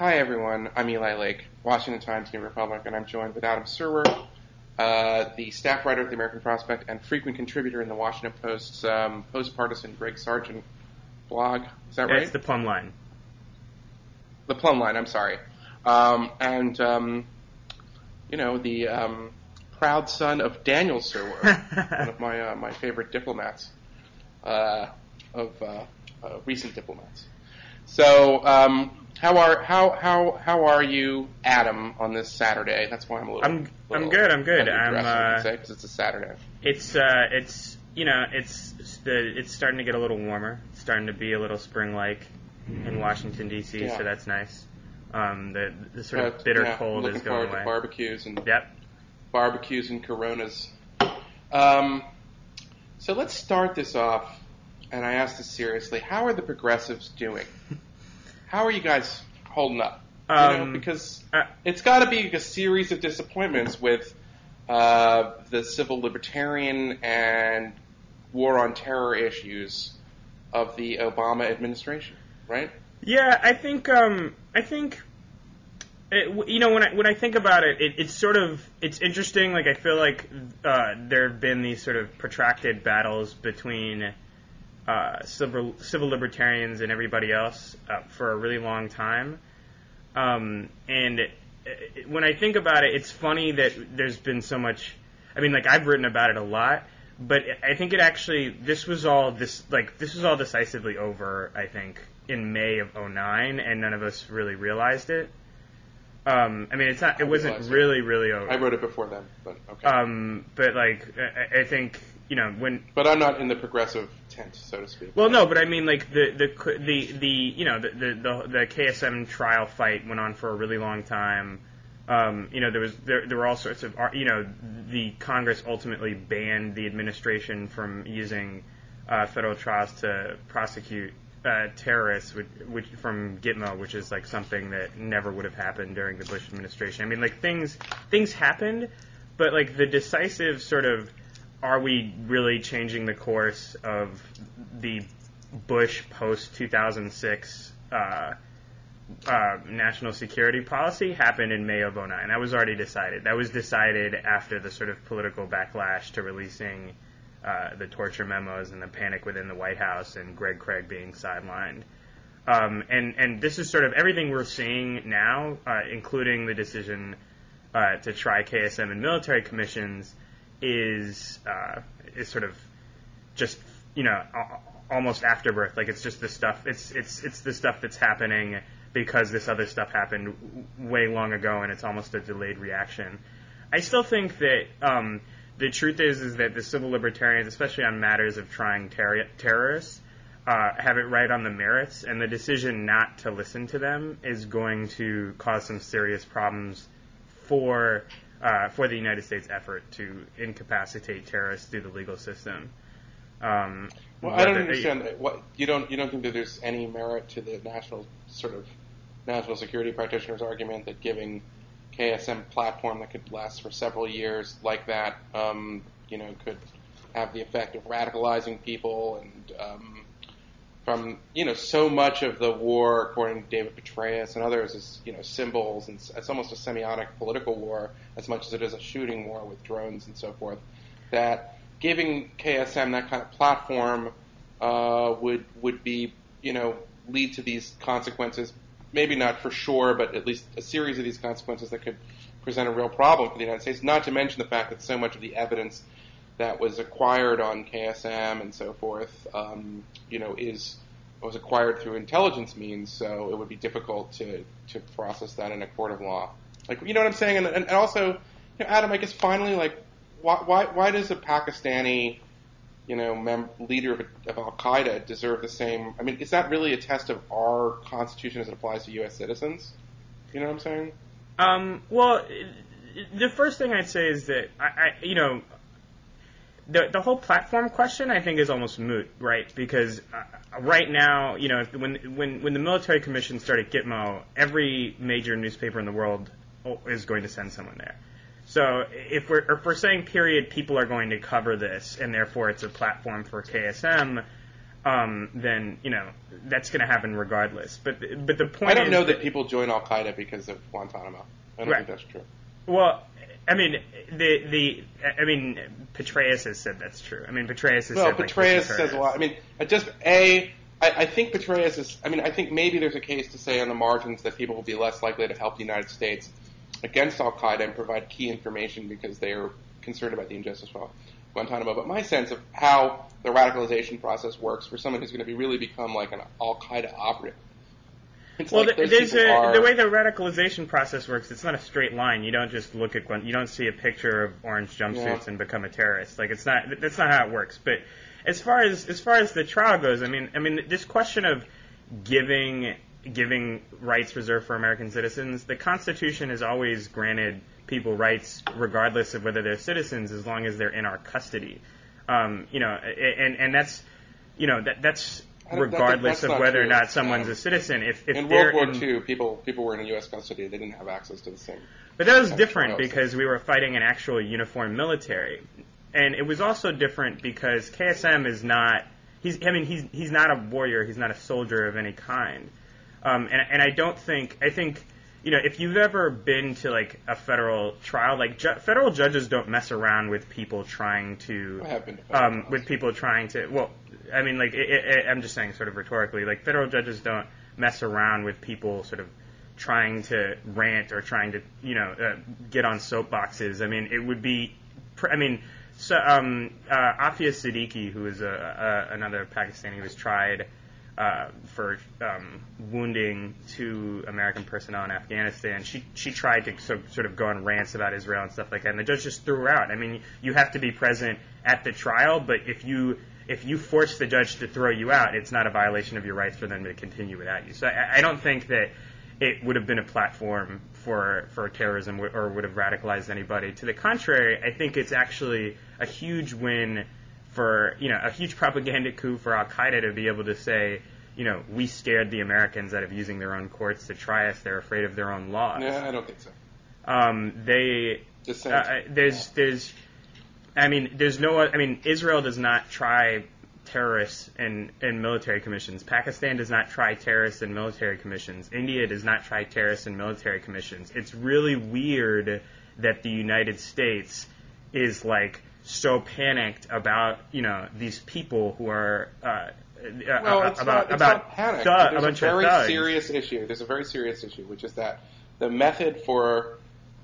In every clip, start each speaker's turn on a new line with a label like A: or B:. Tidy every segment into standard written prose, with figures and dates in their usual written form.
A: Hi everyone, I'm Eli Lake, Washington Times New Republic, and I'm joined with Adam Serwer, the staff writer of the American Prospect and frequent contributor in the Washington Post's post-partisan Greg Sargent blog. Is that right?
B: It's the Plumb Line.
A: The Plumb Line, I'm sorry. The proud son of Daniel Serwer, one of my favorite diplomats, recent diplomats. So, how are you, Adam, on this Saturday? That's why I'm a little.
B: I'm good. I'm good.
A: Because it's a Saturday.
B: It's starting to get a little warmer. It's starting to be a little spring-like in Washington D.C.
A: Yeah.
B: So that's nice. The sort of bitter cold is going away.
A: To barbecues and Coronas. So let's start this off. And I ask this seriously: how are the progressives doing? How are you guys holding up? Because it's got to be a series of disappointments with the civil libertarian and war on terror issues of the Obama administration, right?
B: Yeah, I think when I think about it, it's interesting. Like I feel like there have been these sort of protracted battles between civil libertarians and everybody else for a really long time. And when I think about it, it's funny that there's been so much. I mean, like I've written about it a lot, but I think this was all decisively over. I think in May of '09, and none of us really realized it. I mean, it wasn't really over.
A: I wrote it before then, but okay.
B: But like I think.
A: But I'm not in the progressive tent, so to speak.
B: Well, no, but I mean, like the KSM trial fight went on for a really long time. There were all sorts of the Congress ultimately banned the administration from using federal trials to prosecute terrorists, which from Gitmo, which is like something that never would have happened during the Bush administration. I mean, like things happened, but like the decisive sort of. Are we really changing the course of the Bush post-2006 national security policy happened in May of '09. That was already decided. That was decided after the sort of political backlash to releasing the torture memos and the panic within the White House and Greg Craig being sidelined. And this is sort of everything we're seeing now, including the decision to try KSM and military commissions, is sort of just almost afterbirth. Like it's just the stuff. It's the stuff that's happening because this other stuff happened way long ago, and it's almost a delayed reaction. I still think that the truth is that the civil libertarians, especially on matters of trying terrorists, have it right on the merits, and the decision not to listen to them is going to cause some serious problems for the United States effort to incapacitate terrorists through the legal system.
A: I don't understand. You don't think that there's any merit to the national security practitioners' argument that giving KSM platform that could last for several years like that, could have the effect of radicalizing people and from so much of the war, according to David Petraeus and others, is symbols, and it's almost a semiotic political war as much as it is a shooting war with drones and so forth. That giving KSM that kind of platform would be lead to these consequences. Maybe not for sure, but at least a series of these consequences that could present a real problem for the United States. Not to mention the fact that so much of the evidence that was acquired on KSM and so forth, was acquired through intelligence means, so it would be difficult to process that in a court of law. Like, you know what I'm saying? And also, Adam, I guess finally, like, why does a Pakistani, leader of Al Qaeda deserve the same? I mean, is that really a test of our Constitution as it applies to U.S. citizens? You know what I'm saying?
B: Well, the first thing I'd say is that the whole platform question, I think, is almost moot, right? Because right now, when the military commission started Gitmo, every major newspaper in the world is going to send someone there. So if we're saying, period, people are going to cover this, and therefore it's a platform for KSM, then that's going to happen regardless. But the point
A: I don't know that people join Al Qaeda because of Guantanamo. I don't think that's true.
B: Well, I mean, Petraeus has said that's true. I mean, Petraeus has said
A: Petraeus says a lot. I mean, I think Petraeus is. I mean, I think maybe there's a case to say on the margins that people will be less likely to help the United States against Al Qaeda and provide key information because they are concerned about the injustice of Guantanamo. But my sense of how the radicalization process works for someone who's going to really become like an Al Qaeda operative.
B: Well, the way the radicalization process works, it's not a straight line. You don't just look at you don't see a picture of orange jumpsuits and become a terrorist. Like that's not how it works. But as far as the trial goes, I mean, this question of giving rights reserved for American citizens, the Constitution has always granted people rights regardless of whether they're citizens, as long as they're in our custody. And that's that's regardless of whether or not someone's a citizen. If
A: in World War II, people were in U.S. custody, they didn't have access to the same.
B: But that was different because we were fighting an actual uniformed military, and it was also different because KSM is not. He's not a warrior. He's not a soldier of any kind. And I think if you've ever been to like a federal trial, like federal judges don't mess around with people trying to.
A: I have been to
B: with people trying to. Well, I mean, like I'm just saying, sort of rhetorically, like federal judges don't mess around with people sort of trying to rant or trying to get on soapboxes. I mean, it would be. So Afia Siddiqui, who is another Pakistani who was tried for wounding 2 American personnel in Afghanistan, she tried to sort of go on rants about Israel and stuff like that, and the judge just threw her out. I mean, you have to be present at the trial, but if you force the judge to throw you out, it's not a violation of your rights for them to continue without you. So I don't think that it would have been a platform for terrorism or would have radicalized anybody. To the contrary, I think it's actually a huge win for, a huge propaganda coup for Al Qaeda to be able to say, we scared the Americans out of using their own courts to try us. They're afraid of their own laws.
A: Yeah, I don't think so.
B: Israel does not try terrorists in military commissions. Pakistan does not try terrorists in military commissions. India does not try terrorists in military commissions. It's really weird that the United States is like so panicked about these people who are
A: it's not panic. There's a very serious issue. There's a very serious issue, which is that the method for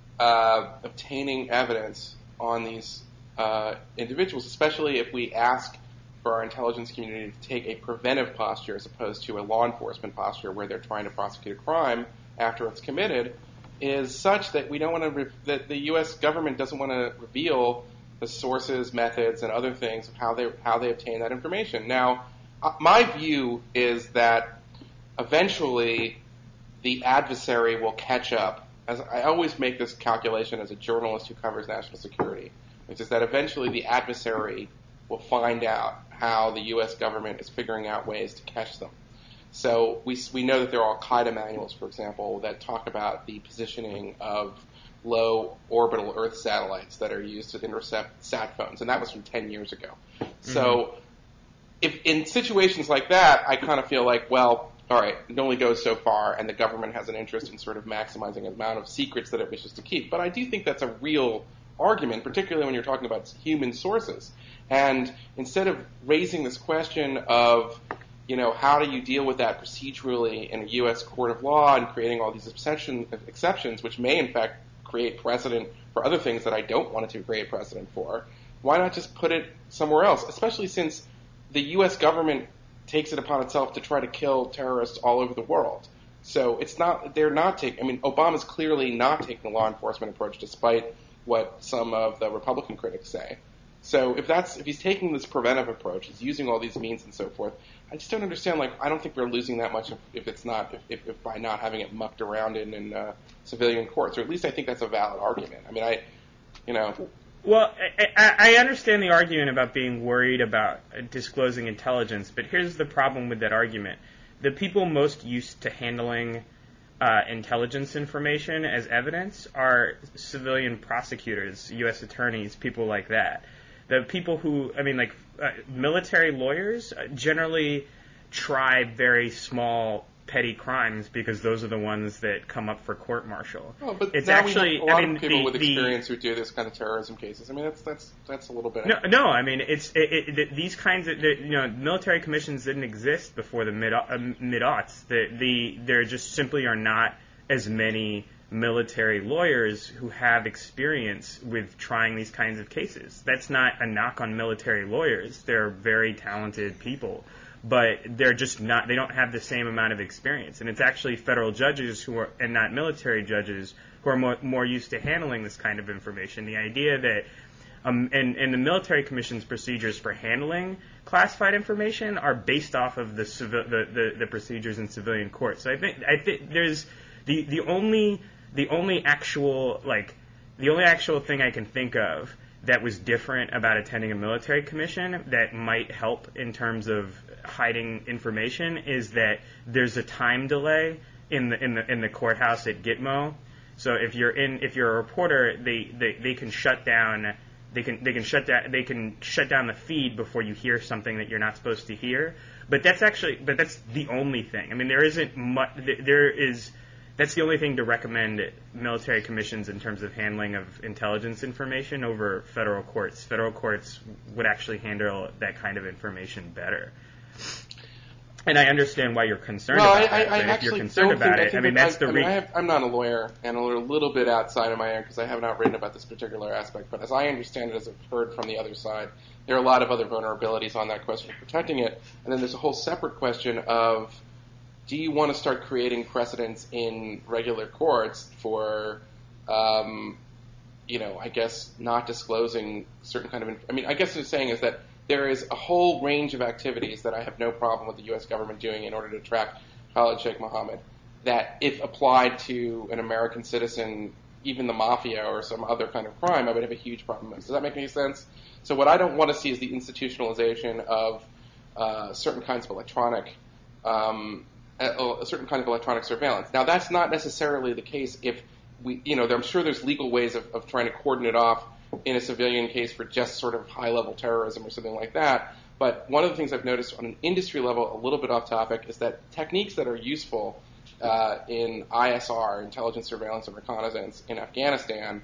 A: obtaining evidence on these individuals, especially if we ask for our intelligence community to take a preventive posture as opposed to a law enforcement posture where they're trying to prosecute a crime after it's committed, is such that we don't want to that the U.S. government doesn't want to reveal the sources, methods, and other things of how they obtain that information. Now, my view is that eventually the adversary will catch up. As I always make this calculation as a journalist who covers national security, which is that eventually the adversary will find out how the U.S. government is figuring out ways to catch them. So we know that there are Al-Qaeda manuals, for example, that talk about the positioning of low orbital Earth satellites that are used to intercept sat phones, and that was from 10 years ago. Mm-hmm. So if in situations like that, I kind of feel like, well, all right, it only goes so far, and the government has an interest in sort of maximizing the amount of secrets that it wishes to keep. But I do think that's a real argument, particularly when you're talking about human sources. And instead of raising this question of, how do you deal with that procedurally in a U.S. court of law and creating all these exceptions, which may in fact create precedent for other things that I don't want it to create precedent for, why not just put it somewhere else, especially since the U.S. government takes it upon itself to try to kill terrorists all over the world. So Obama's clearly not taking the law enforcement approach despite what some of the Republican critics say. So if he's taking this preventive approach, he's using all these means and so forth, I just don't understand. I don't think we're losing that much if by not having it mucked around in civilian courts, or at least I think that's a valid argument. I mean,
B: Well, I understand the argument about being worried about disclosing intelligence, but here's the problem with that argument. The people most used to handling intelligence information as evidence are civilian prosecutors, U.S. attorneys, people like that. the people who, military lawyers generally try very small petty crimes because those are the ones that come up for court-martial.
A: Oh, but it's actually, we have a lot of people with experience who do this kind of terrorism cases. I mean, that's a little bit.
B: No. I mean, these kinds of military commissions didn't exist before the mid-aughts. There just simply are not as many military lawyers who have experience with trying these kinds of cases. That's not a knock on military lawyers. They're very talented people. But they're just not. They don't have the same amount of experience, and it's actually federal judges and not military judges who are more used to handling this kind of information. The idea that, and the military commission's procedures for handling classified information are based off of the procedures in civilian court. So I think there's the only actual thing I can think of that was different about attending a military commission that might help in terms of hiding information is that there's a time delay in the courthouse at Gitmo. So if you're a reporter, they can shut down the feed before you hear something that you're not supposed to hear. But that's the only thing. I mean, there isn't much. That's the only thing to recommend military commissions in terms of handling of intelligence information over federal courts. Federal courts would actually handle that kind of information better. And I understand why you're concerned about it. But if you're concerned about it,
A: I'm not a lawyer, and a little bit outside of my area because I have not written about this particular aspect. But as I understand it, as I've heard from the other side, there are a lot of other vulnerabilities on that question of protecting it. And then there's a whole separate question of, do you want to start creating precedents in regular courts for, I guess, not disclosing certain kind of... I guess what I'm saying is that there is a whole range of activities that I have no problem with the U.S. government doing in order to track Khalid Sheikh Mohammed that, if applied to an American citizen, even the mafia or some other kind of crime, I would have a huge problem with. Does that make any sense? So what I don't want to see is the institutionalization of certain kinds of electronic surveillance. Now, that's not necessarily the case if I'm sure there's legal ways of trying to cordon it off in a civilian case for just sort of high-level terrorism or something like that. But one of the things I've noticed on an industry level, a little bit off topic, is that techniques that are useful in ISR, intelligence, surveillance, and reconnaissance in Afghanistan,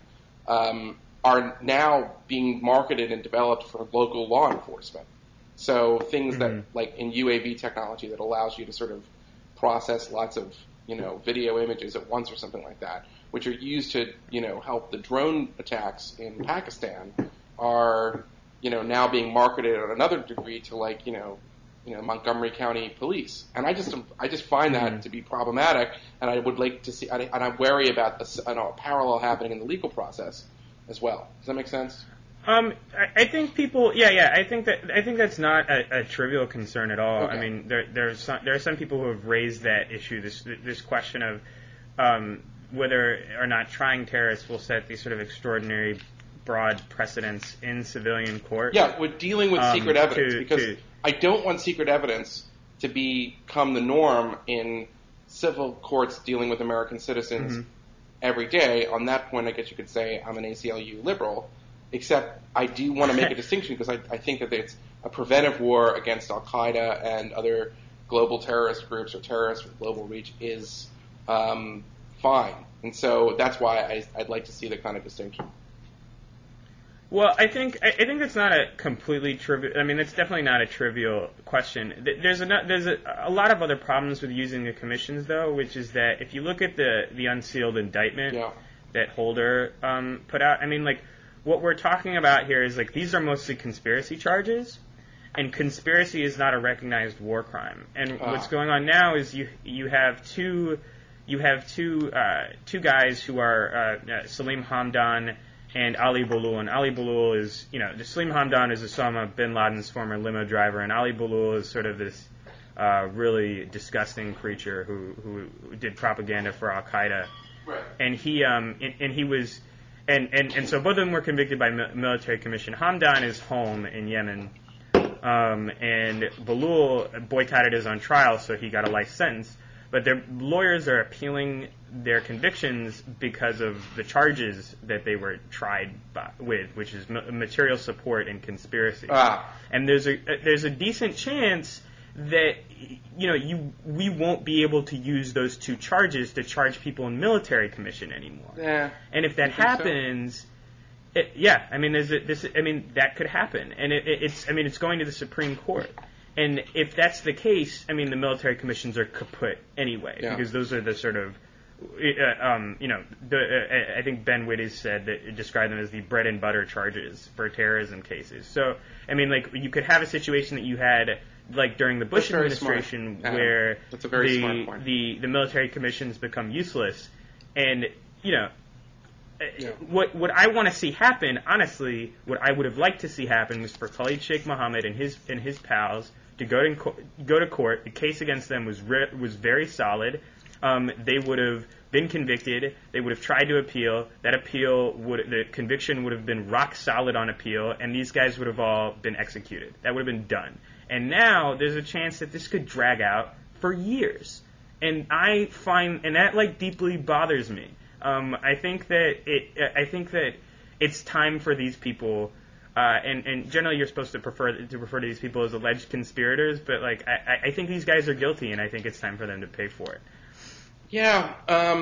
A: are now being marketed and developed for local law enforcement. So things that, like in UAV technology, that allows you to sort of process lots of, video images at once or something like that, which are used to, help the drone attacks in Pakistan, are, now being marketed at another degree to Montgomery County police. And I just find that to be problematic, and I would like to see, and I'm wary about a parallel happening in the legal process as well. Does that make sense?
B: I think people, I think that's not a trivial concern at all.
A: Okay.
B: I mean, there are some people who have raised that issue, this question of whether or not trying terrorists will set these sort of extraordinary broad precedents in civilian court.
A: Yeah, with dealing with secret evidence, because I don't want secret evidence to become the norm in civil courts dealing with American citizens every day. On that point, I guess you could say I'm an ACLU liberal. Except I do want to make a distinction because I think that it's a preventive war against Al-Qaeda and other global terrorist groups or terrorists with global reach is fine. And so that's why I'd like to see the kind of distinction.
B: Well, I think that's not a completely trivial. I mean, it's definitely not a trivial question. There's a lot of other problems with using the commissions, though, which is that if you look at the unsealed indictment that Holder put out, I mean, what we're talking about here is these are mostly conspiracy charges, and conspiracy is not a recognized war crime. And what's going on now is you have two guys who are Salim Hamdan and Ali Bulul. And Ali Bulul is Salim Hamdan is Osama bin Laden's former limo driver, and Ali Bulul is sort of this really disgusting creature who did propaganda for Al Qaeda.
A: Right.
B: And he was. And so both of them were convicted by military commission. Hamdan is home in Yemen, and Bulul boycotted his own trial, so he got a life sentence. But their lawyers are appealing their convictions because of the charges that they were tried with, which is material support and conspiracy. And there's a decent chance that we won't be able to use those two charges to charge people in military commission anymore.
A: Yeah.
B: And if that happens, that could happen, and it's going to the Supreme Court. And if that's the case, the military commissions are kaput anyway, because those are the sort of, I think Ben Witte said that described them as the bread and butter charges for terrorism cases. So, you could have a situation that you had, during the Bush administration, where the military commissions become useless, and, what I want to see happen, honestly, what I would have liked to see happen was for Khalid Sheikh Mohammed and his pals to go to court. The case against them was very solid. They would have been convicted. They would have tried to appeal. The conviction would have been rock solid on appeal, and these guys would have all been executed. That would have been done. And now there's a chance that this could drag out for years, and that deeply bothers me. I think that it's time for these people. And generally, you're supposed to prefer to these people as alleged conspirators, but I think these guys are guilty, and I think it's time for them to pay for it.
A: Yeah.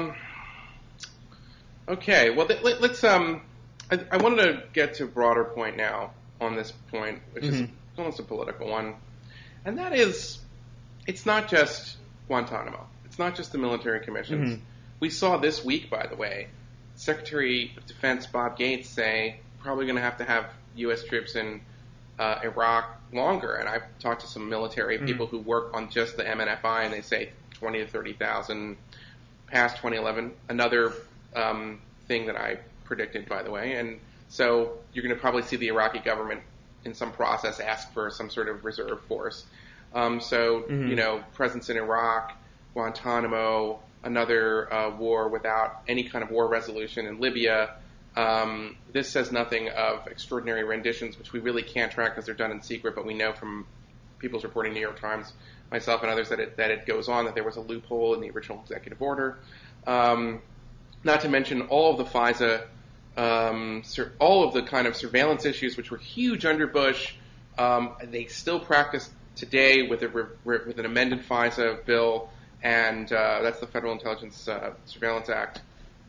A: Okay. Well, let's. I wanted to get to a broader point now on this point, which is almost a political one, and that is, it's not just Guantanamo. It's not just the military commissions. We saw this week, by the way, Secretary of Defense Bob Gates say probably going to have U.S. troops in Iraq longer. And I've talked to some military people who work on just the MNFI, and they say 20 to 30,000 past 2011. Another thing that I predicted, by the way. And so you're going to probably see the Iraqi government in some process ask for some sort of reserve force. Presence in Iraq, Guantanamo, another war without any kind of war resolution in Libya. This says nothing of extraordinary renditions, which we really can't track because they're done in secret, but we know from people's reporting, New York Times, myself and others, that it goes on, that there was a loophole in the original executive order. Not to mention all of the FISA, all of the kind of surveillance issues, which were huge under Bush. They still practice today with an amended FISA bill, and that's the Federal Intelligence Surveillance Act.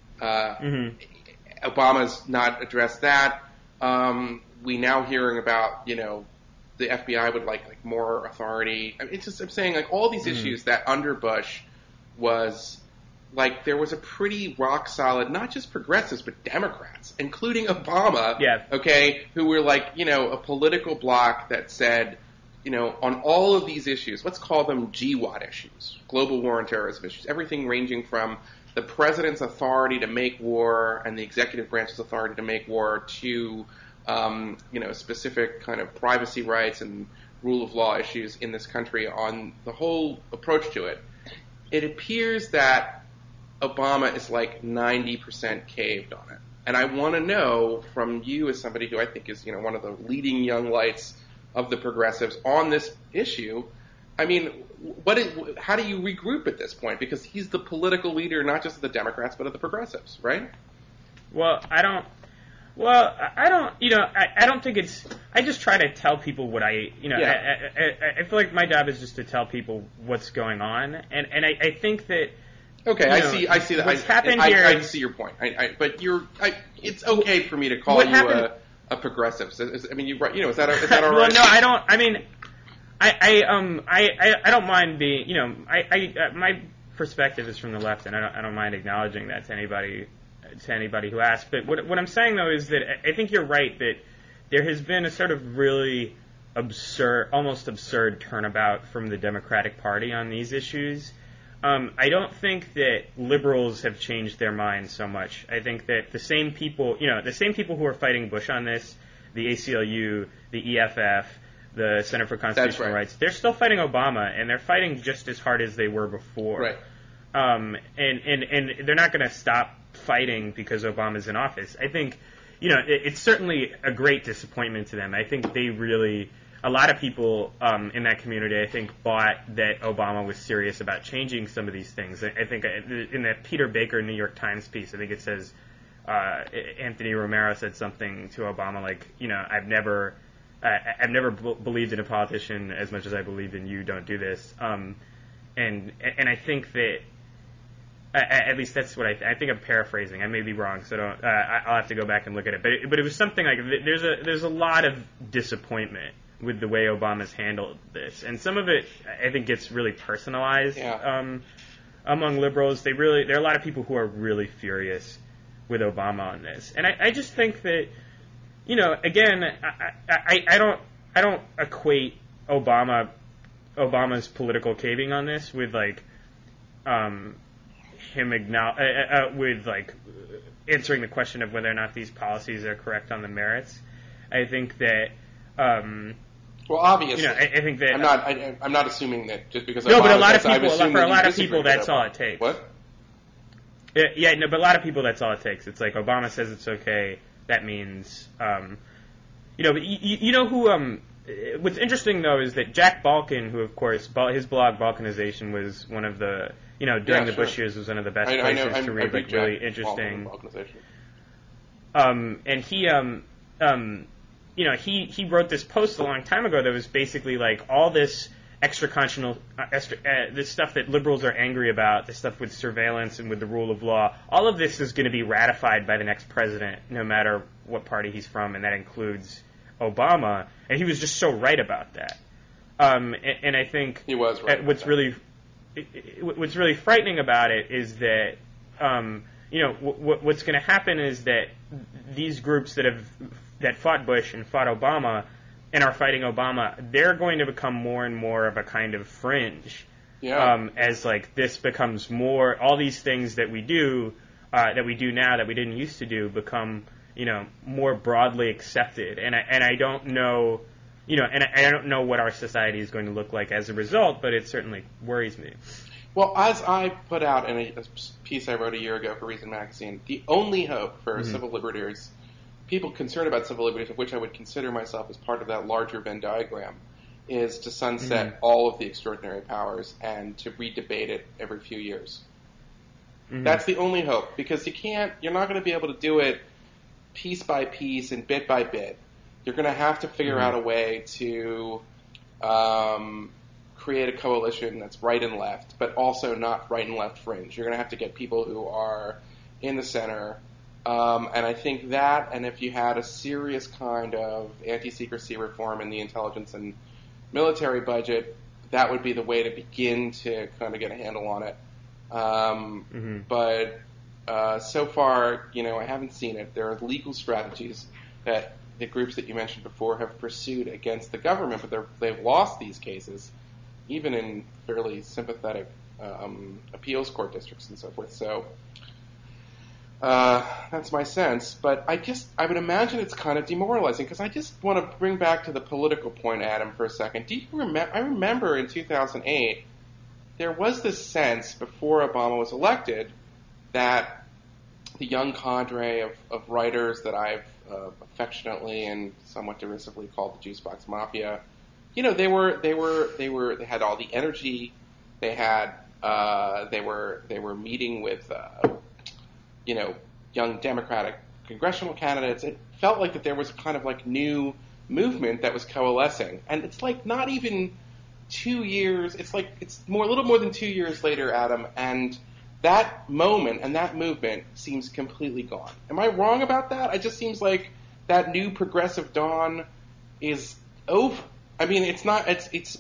A: Obama's not addressed that. We now hearing about, the FBI would like more authority. I'm saying all these issues that under Bush was there was a pretty rock solid, not just progressives, but Democrats, including Obama, who were a political bloc that said, on all of these issues, let's call them GWAT issues, global war and terrorism issues, everything ranging from the president's authority to make war and the executive branch's authority to make war to, specific kind of privacy rights and rule of law issues in this country, on the whole approach to it. It appears that Obama is 90% caved on it. And I want to know from you, as somebody who I think is, one of the leading young lights of the progressives on this issue, how do you regroup at this point? Because he's the political leader, not just of the Democrats, but of the progressives, right?
B: I don't think it's, I just try to tell people what I feel like my job is just to tell people what's going on. And I think that,
A: okay, I see that.
B: What's happened here?
A: I see your point. But it's okay for me to call you a progressive. Is that all right?
B: Well, no, I don't. I don't mind being. My perspective is from the left, and I don't mind acknowledging that to anybody who asks. But what I'm saying though is that I think you're right that there has been a sort of really almost absurd turnabout from the Democratic Party on these issues. I don't think that liberals have changed their minds so much. I think that the same people who are fighting Bush on this, the ACLU, the EFF, the Center for Constitutional Rights, they're still fighting Obama, and they're fighting just as hard as they were before.
A: Right.
B: And they're not going to stop fighting because Obama's in office. I think, it's certainly a great disappointment to them. I think they really a lot of people in that community, I think, bought that Obama was serious about changing some of these things. I think in the Peter Baker New York Times piece, I think it says Anthony Romero said something to Obama like, I've never believed in a politician as much as I believed in you. Don't do this. And I think that. At least that's what I think I'm paraphrasing. I may be wrong, so I'll have to go back and look at it. But it was something like there's a lot of disappointment with the way Obama's handled this, and some of it I think gets really personalized among liberals. There are a lot of people who are really furious with Obama on this, and I just think that again I don't equate Obama's political caving on this with like. Him with like answering the question of whether or not these policies are correct on the merits. I think that
A: well, obviously,
B: I think that
A: I'm not assuming that just because
B: no, but a lot of people that's all it takes.
A: What?
B: But a lot of people that's all it takes. It's like Obama says it's okay. That means but who. What's interesting though is that Jack Balkin, who of course his blog Balkanization was one of the during the Bush years was one of the best places to read like really interesting. And he wrote this post a long time ago that was basically like all this this stuff that liberals are angry about, this stuff with surveillance and with the rule of law. All of this is going to be ratified by the next president, no matter what party he's from, and that includes Obama. And he was just so right about that. And I think
A: he was right.
B: What's really frightening about it is that what's going to happen is that these groups that fought Bush and fought Obama and are fighting Obama, they're going to become more and more of a kind of fringe.
A: Yeah.
B: As like this becomes more, all these things that we do now that we didn't used to do become more broadly accepted, and I don't know. And I don't know what our society is going to look like as a result, but it certainly worries me.
A: Well, as I put out in a piece I wrote a year ago for Reason Magazine, the only hope for civil liberties, people concerned about civil liberties, of which I would consider myself as part of that larger Venn diagram, is to sunset all of the extraordinary powers and to redebate it every few years. That's the only hope, because you're not going to be able to do it piece by piece and bit by bit. You're going to have to figure out a way to create a coalition that's right and left, but also not right and left fringe. You're going to have to get people who are in the center. And I think that, and if you had a serious kind of anti-secrecy reform in the intelligence and military budget, that would be the way to begin to kind of get a handle on it. But so far, I haven't seen it. There are legal strategies that the groups that you mentioned before have pursued against the government, but they've lost these cases, even in fairly sympathetic appeals court districts and so forth. So that's my sense. But I would imagine it's kind of demoralizing, because I just want to bring back to the political point, Adam, for a second. Do you remember? I remember in 2008 there was this sense before Obama was elected that the young cadre of writers that I've affectionately and somewhat derisively called the Juicebox Mafia, they had all the energy. They were meeting with young Democratic congressional candidates. It felt like that there was kind of like new movement that was coalescing, and it's like not even 2 years. It's like it's a little more than 2 years later, Adam, and that moment and that movement seems completely gone. Am I wrong about that? It just seems like that new progressive dawn is over. I mean, it's not. It's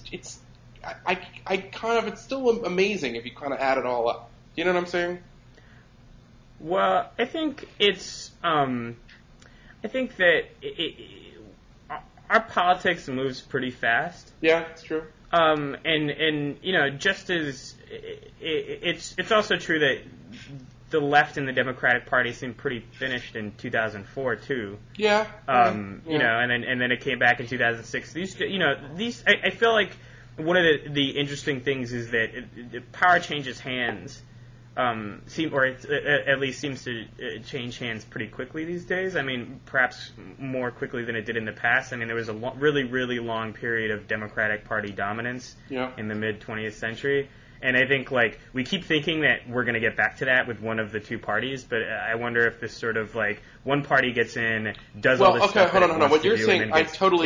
A: still amazing if you kind of add it all up. You know what I'm saying?
B: Well, I think it's. I think that our politics moves pretty fast.
A: Yeah, it's true.
B: And just as it's also true that the left and the Democratic Party seemed pretty finished in 2004 too.
A: Yeah.
B: And then it came back in 2006. I feel like one of the interesting things is that power changes hands at least seems to change hands pretty quickly these days. I mean, perhaps more quickly than it did in the past. I mean, there was a really, really long period of Democratic Party dominance in the mid-20th century. And I think, like, we keep thinking that we're going to get back to that with one of the two parties, but I wonder if this sort of, like, one party gets in, does all this stuff.
A: Hold on. What you're saying, I totally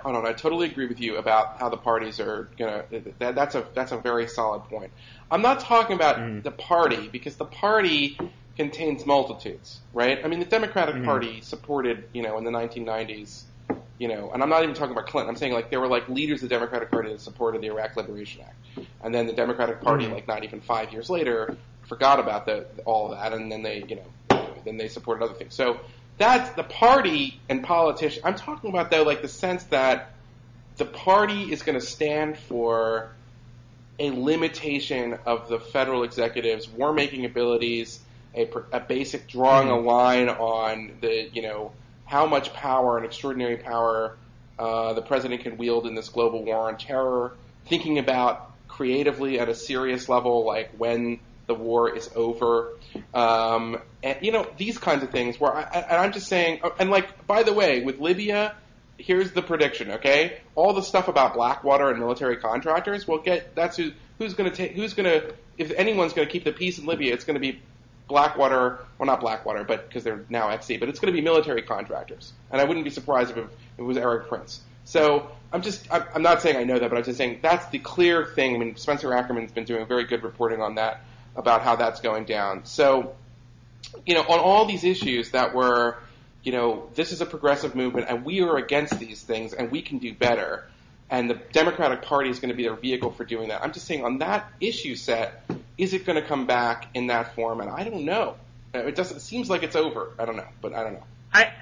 A: agree with you about how the parties are going to. That's a very solid point. I'm not talking about the party, because the party contains multitudes, right? I mean, the Democratic Party supported, in the 1990s. And I'm not even talking about Clinton. I'm saying, like, there were, like, leaders of the Democratic Party that supported the Iraq Liberation Act. And then the Democratic Party, like, not even 5 years later, forgot about all of that, and then they supported other things. So that's the party and politicians. I'm talking about, though, like, the sense that the party is going to stand for a limitation of the federal executive's war-making abilities, a basic drawing a line on the, how much power and extraordinary power the president can wield in this global war on terror, thinking about creatively at a serious level, like when the war is over, and these kinds of things. Where I'm just saying, and like, by the way, with Libya, here's the prediction. Okay, all the stuff about Blackwater and military contractors. Who's going to if anyone's going to keep the peace in Libya, it's going to be Blackwater, well, not Blackwater, but because they're now XC, but it's going to be military contractors. And I wouldn't be surprised if it was Eric Prince. So I'm not saying I know that, but I'm just saying that's the clear thing. I mean, Spencer Ackerman's been doing very good reporting on that, about how that's going down. So, on all these issues that were, this is a progressive movement and we are against these things and we can do better. And the Democratic Party is going to be their vehicle for doing that. I'm just saying on that issue set, is it going to come back in that form? And I don't know. It seems like it's over. I don't know, but I don't know.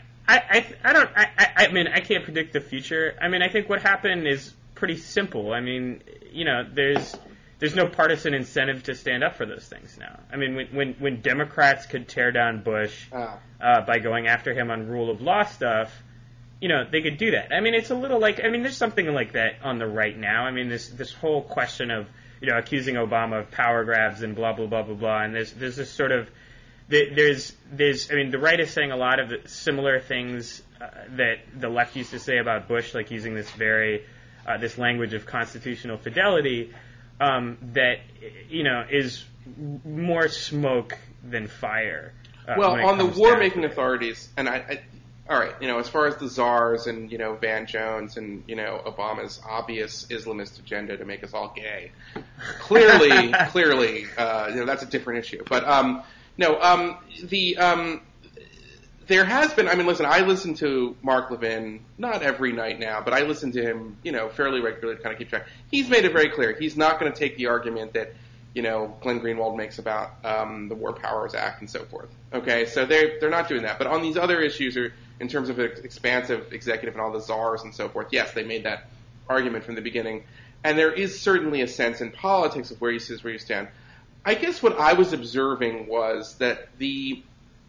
B: I mean, I can't predict the future. I mean, I think what happened is pretty simple. I mean, there's no partisan incentive to stand up for those things now. I mean, when Democrats could tear down Bush by going after him on rule of law stuff, they could do that. I mean, it's a little like, there's something like that on the right now. I mean, this whole question of, accusing Obama of power grabs and blah, blah, blah, blah, blah. And there's this sort of, the right is saying a lot of the similar things that the left used to say about Bush, like using this this language of constitutional fidelity, that, is more smoke than fire.
A: Well, on the war-making authorities, and all right, as far as the czars and, Van Jones and, Obama's obvious Islamist agenda to make us all gay, clearly, that's a different issue. But, there has been, listen, I listen to Mark Levin, not every night now, but I listen to him, fairly regularly to kind of keep track. He's made it very clear. He's not going to take the argument that, Glenn Greenwald makes about the War Powers Act and so forth. Okay, so they're not doing that. But on these other issues, or in terms of expansive executive and all the czars and so forth, yes, they made that argument from the beginning. And there is certainly a sense in politics of where you stand. I guess what I was observing was that the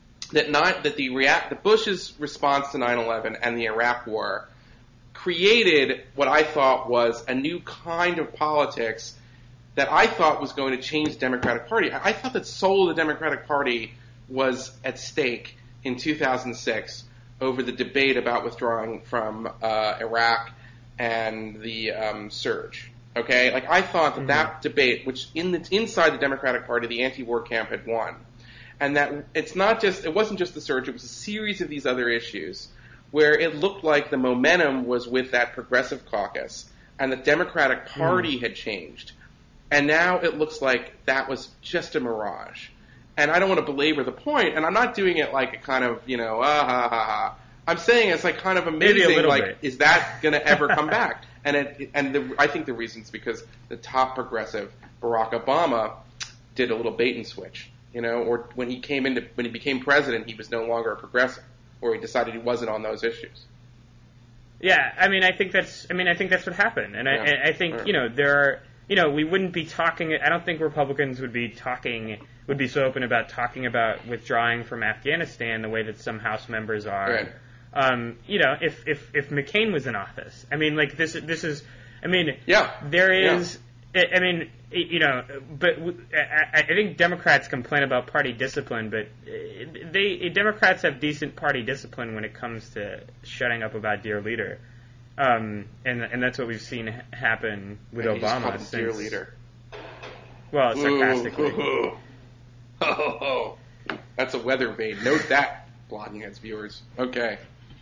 A: Bush's response to 9/11 and the Iraq War created what I thought was a new kind of politics that I thought was going to change the Democratic Party. I thought that soul of the Democratic Party was at stake in 2006 over the debate about withdrawing from Iraq and the surge. Okay, like I thought that debate, which inside the Democratic Party, the anti-war camp had won, and that it wasn't just the surge; it was a series of these other issues where it looked like the momentum was with that progressive caucus, and the Democratic Party had changed. And now it looks like that was just a mirage. And I don't want to belabor the point, and I'm not doing it like a kind of, I'm saying it's like kind of amazing, like, bit. Is that going to ever come back? I think the reason is because the top progressive, Barack Obama, did a little bait and switch, or when he became president, he was no longer a progressive, or he decided he wasn't on those issues.
B: Yeah, I think that's what happened. And I think, there are, we wouldn't be talking. I don't think Republicans would be so open about talking about withdrawing from Afghanistan the way that some House members are. Right. If McCain was in office, this is.
A: Yeah.
B: There is. Yeah. but I think Democrats complain about party discipline, but Democrats have decent party discipline when it comes to shutting up about Dear Leader, and that's what we've seen happen with Obama since.
A: Dear Leader.
B: Well, sarcastically.
A: Oh, that's a weather vane. Note that, Blogging Heads viewers. Okay.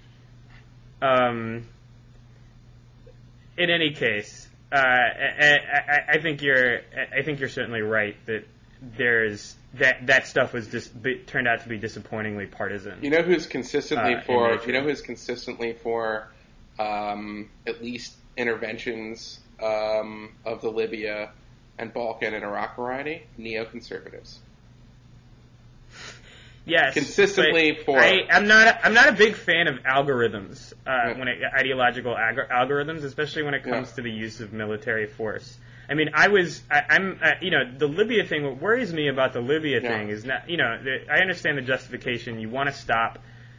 B: In any case. I think you're certainly right that that stuff was turned out to be disappointingly partisan.
A: You know who's consistently for? You know who's consistently for at least interventions of the Libya and Balkan and Iraq variety? Neoconservatives.
B: Yes,
A: consistently for.
B: I'm not a big fan of algorithms ideological algorithms, especially when it comes to the use of military force. I mean, the Libya thing. What worries me about the Libya thing is not, I understand the justification. You want to stop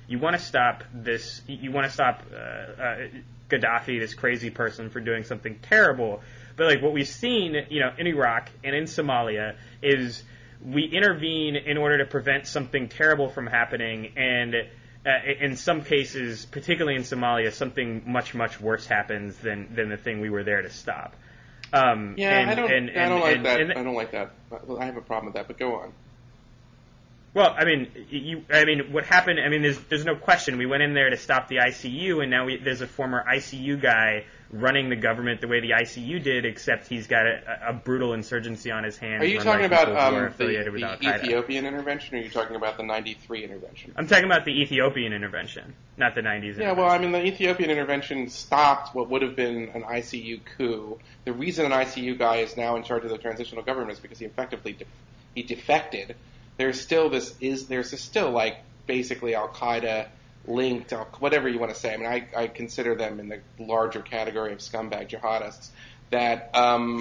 B: this. You want to stop Gaddafi, this crazy person, for doing something terrible. But like what we've seen, in Iraq and in Somalia is. We intervene in order to prevent something terrible from happening, and in some cases, particularly in Somalia, something much, much worse happens than the thing we were there to stop.
A: I don't like that. I don't like that. I have a problem with that, but go on.
B: Well, what happened? There's no question. We went in there to stop the ICU, and now there's a former ICU guy running the government the way the ICU did, except he's got a brutal insurgency on his hands.
A: Are you talking about the Ethiopian intervention, or are you talking about the 93 intervention?
B: I'm talking about the Ethiopian intervention, not the 90s intervention.
A: Yeah, well, the Ethiopian intervention stopped what would have been an ICU coup. The reason an ICU guy is now in charge of the transitional government is because he effectively he defected. There's still like basically Al-Qaeda linked, whatever you want to say. I consider them in the larger category of scumbag jihadists that,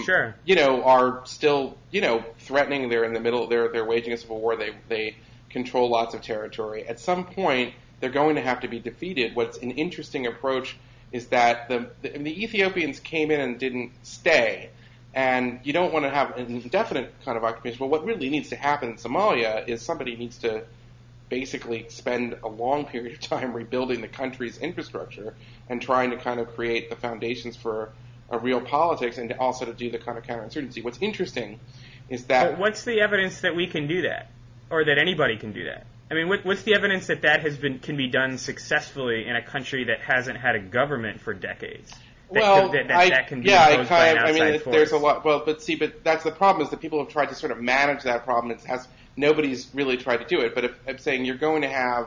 A: are still, threatening. They're in the middle. They're waging a civil war. They control lots of territory. At some point, they're going to have to be defeated. What's an interesting approach is that the Ethiopians came in and didn't stay. And you don't want to have an indefinite kind of occupation. Well, what really needs to happen in Somalia is somebody needs to basically spend a long period of time rebuilding the country's infrastructure and trying to kind of create the foundations for a real politics and also to do the kind of counterinsurgency. What's interesting is that...
B: But what's the evidence that we can do that? Or that anybody can do that? What's the evidence that can be done successfully in a country that hasn't had a government for decades? That can be imposed by an outside force.
A: There's a lot. Well, but that's the problem is that people have tried to sort of manage that problem. Nobody's really tried to do it. But if I'm saying you're going to have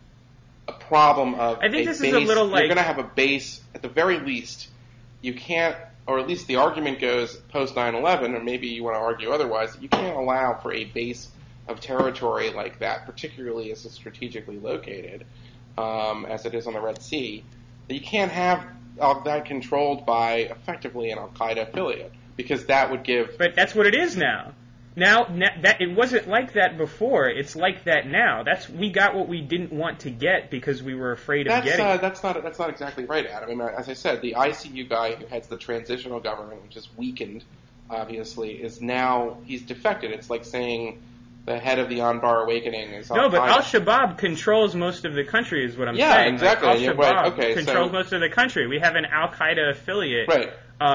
A: a problem of
B: I think this is a little like
A: you're going to have a base at the very least. You can't, or at least the argument goes post 9/11, or maybe you want to argue otherwise. That you can't allow for a base of territory like that, particularly as it's strategically located, as it is on the Red Sea. That you can't have that controlled by effectively an Al-Qaeda affiliate, because that would give...
B: But that's what it is now. Now that it wasn't like that before. It's like that now. We got what we didn't want to get because we were afraid of getting it.
A: That's not exactly right, Adam. As I said, the ICU guy who heads the transitional government, which is weakened, obviously, is now... He's defected. It's like saying... The head of the Anbar Awakening is Al-Qaeda.
B: No, but Al-Shabaab controls most of the country, is what I'm saying.
A: Yeah, exactly.
B: Al-Shabaab controls most of the country. We have an Al-Qaeda affiliate,
A: right?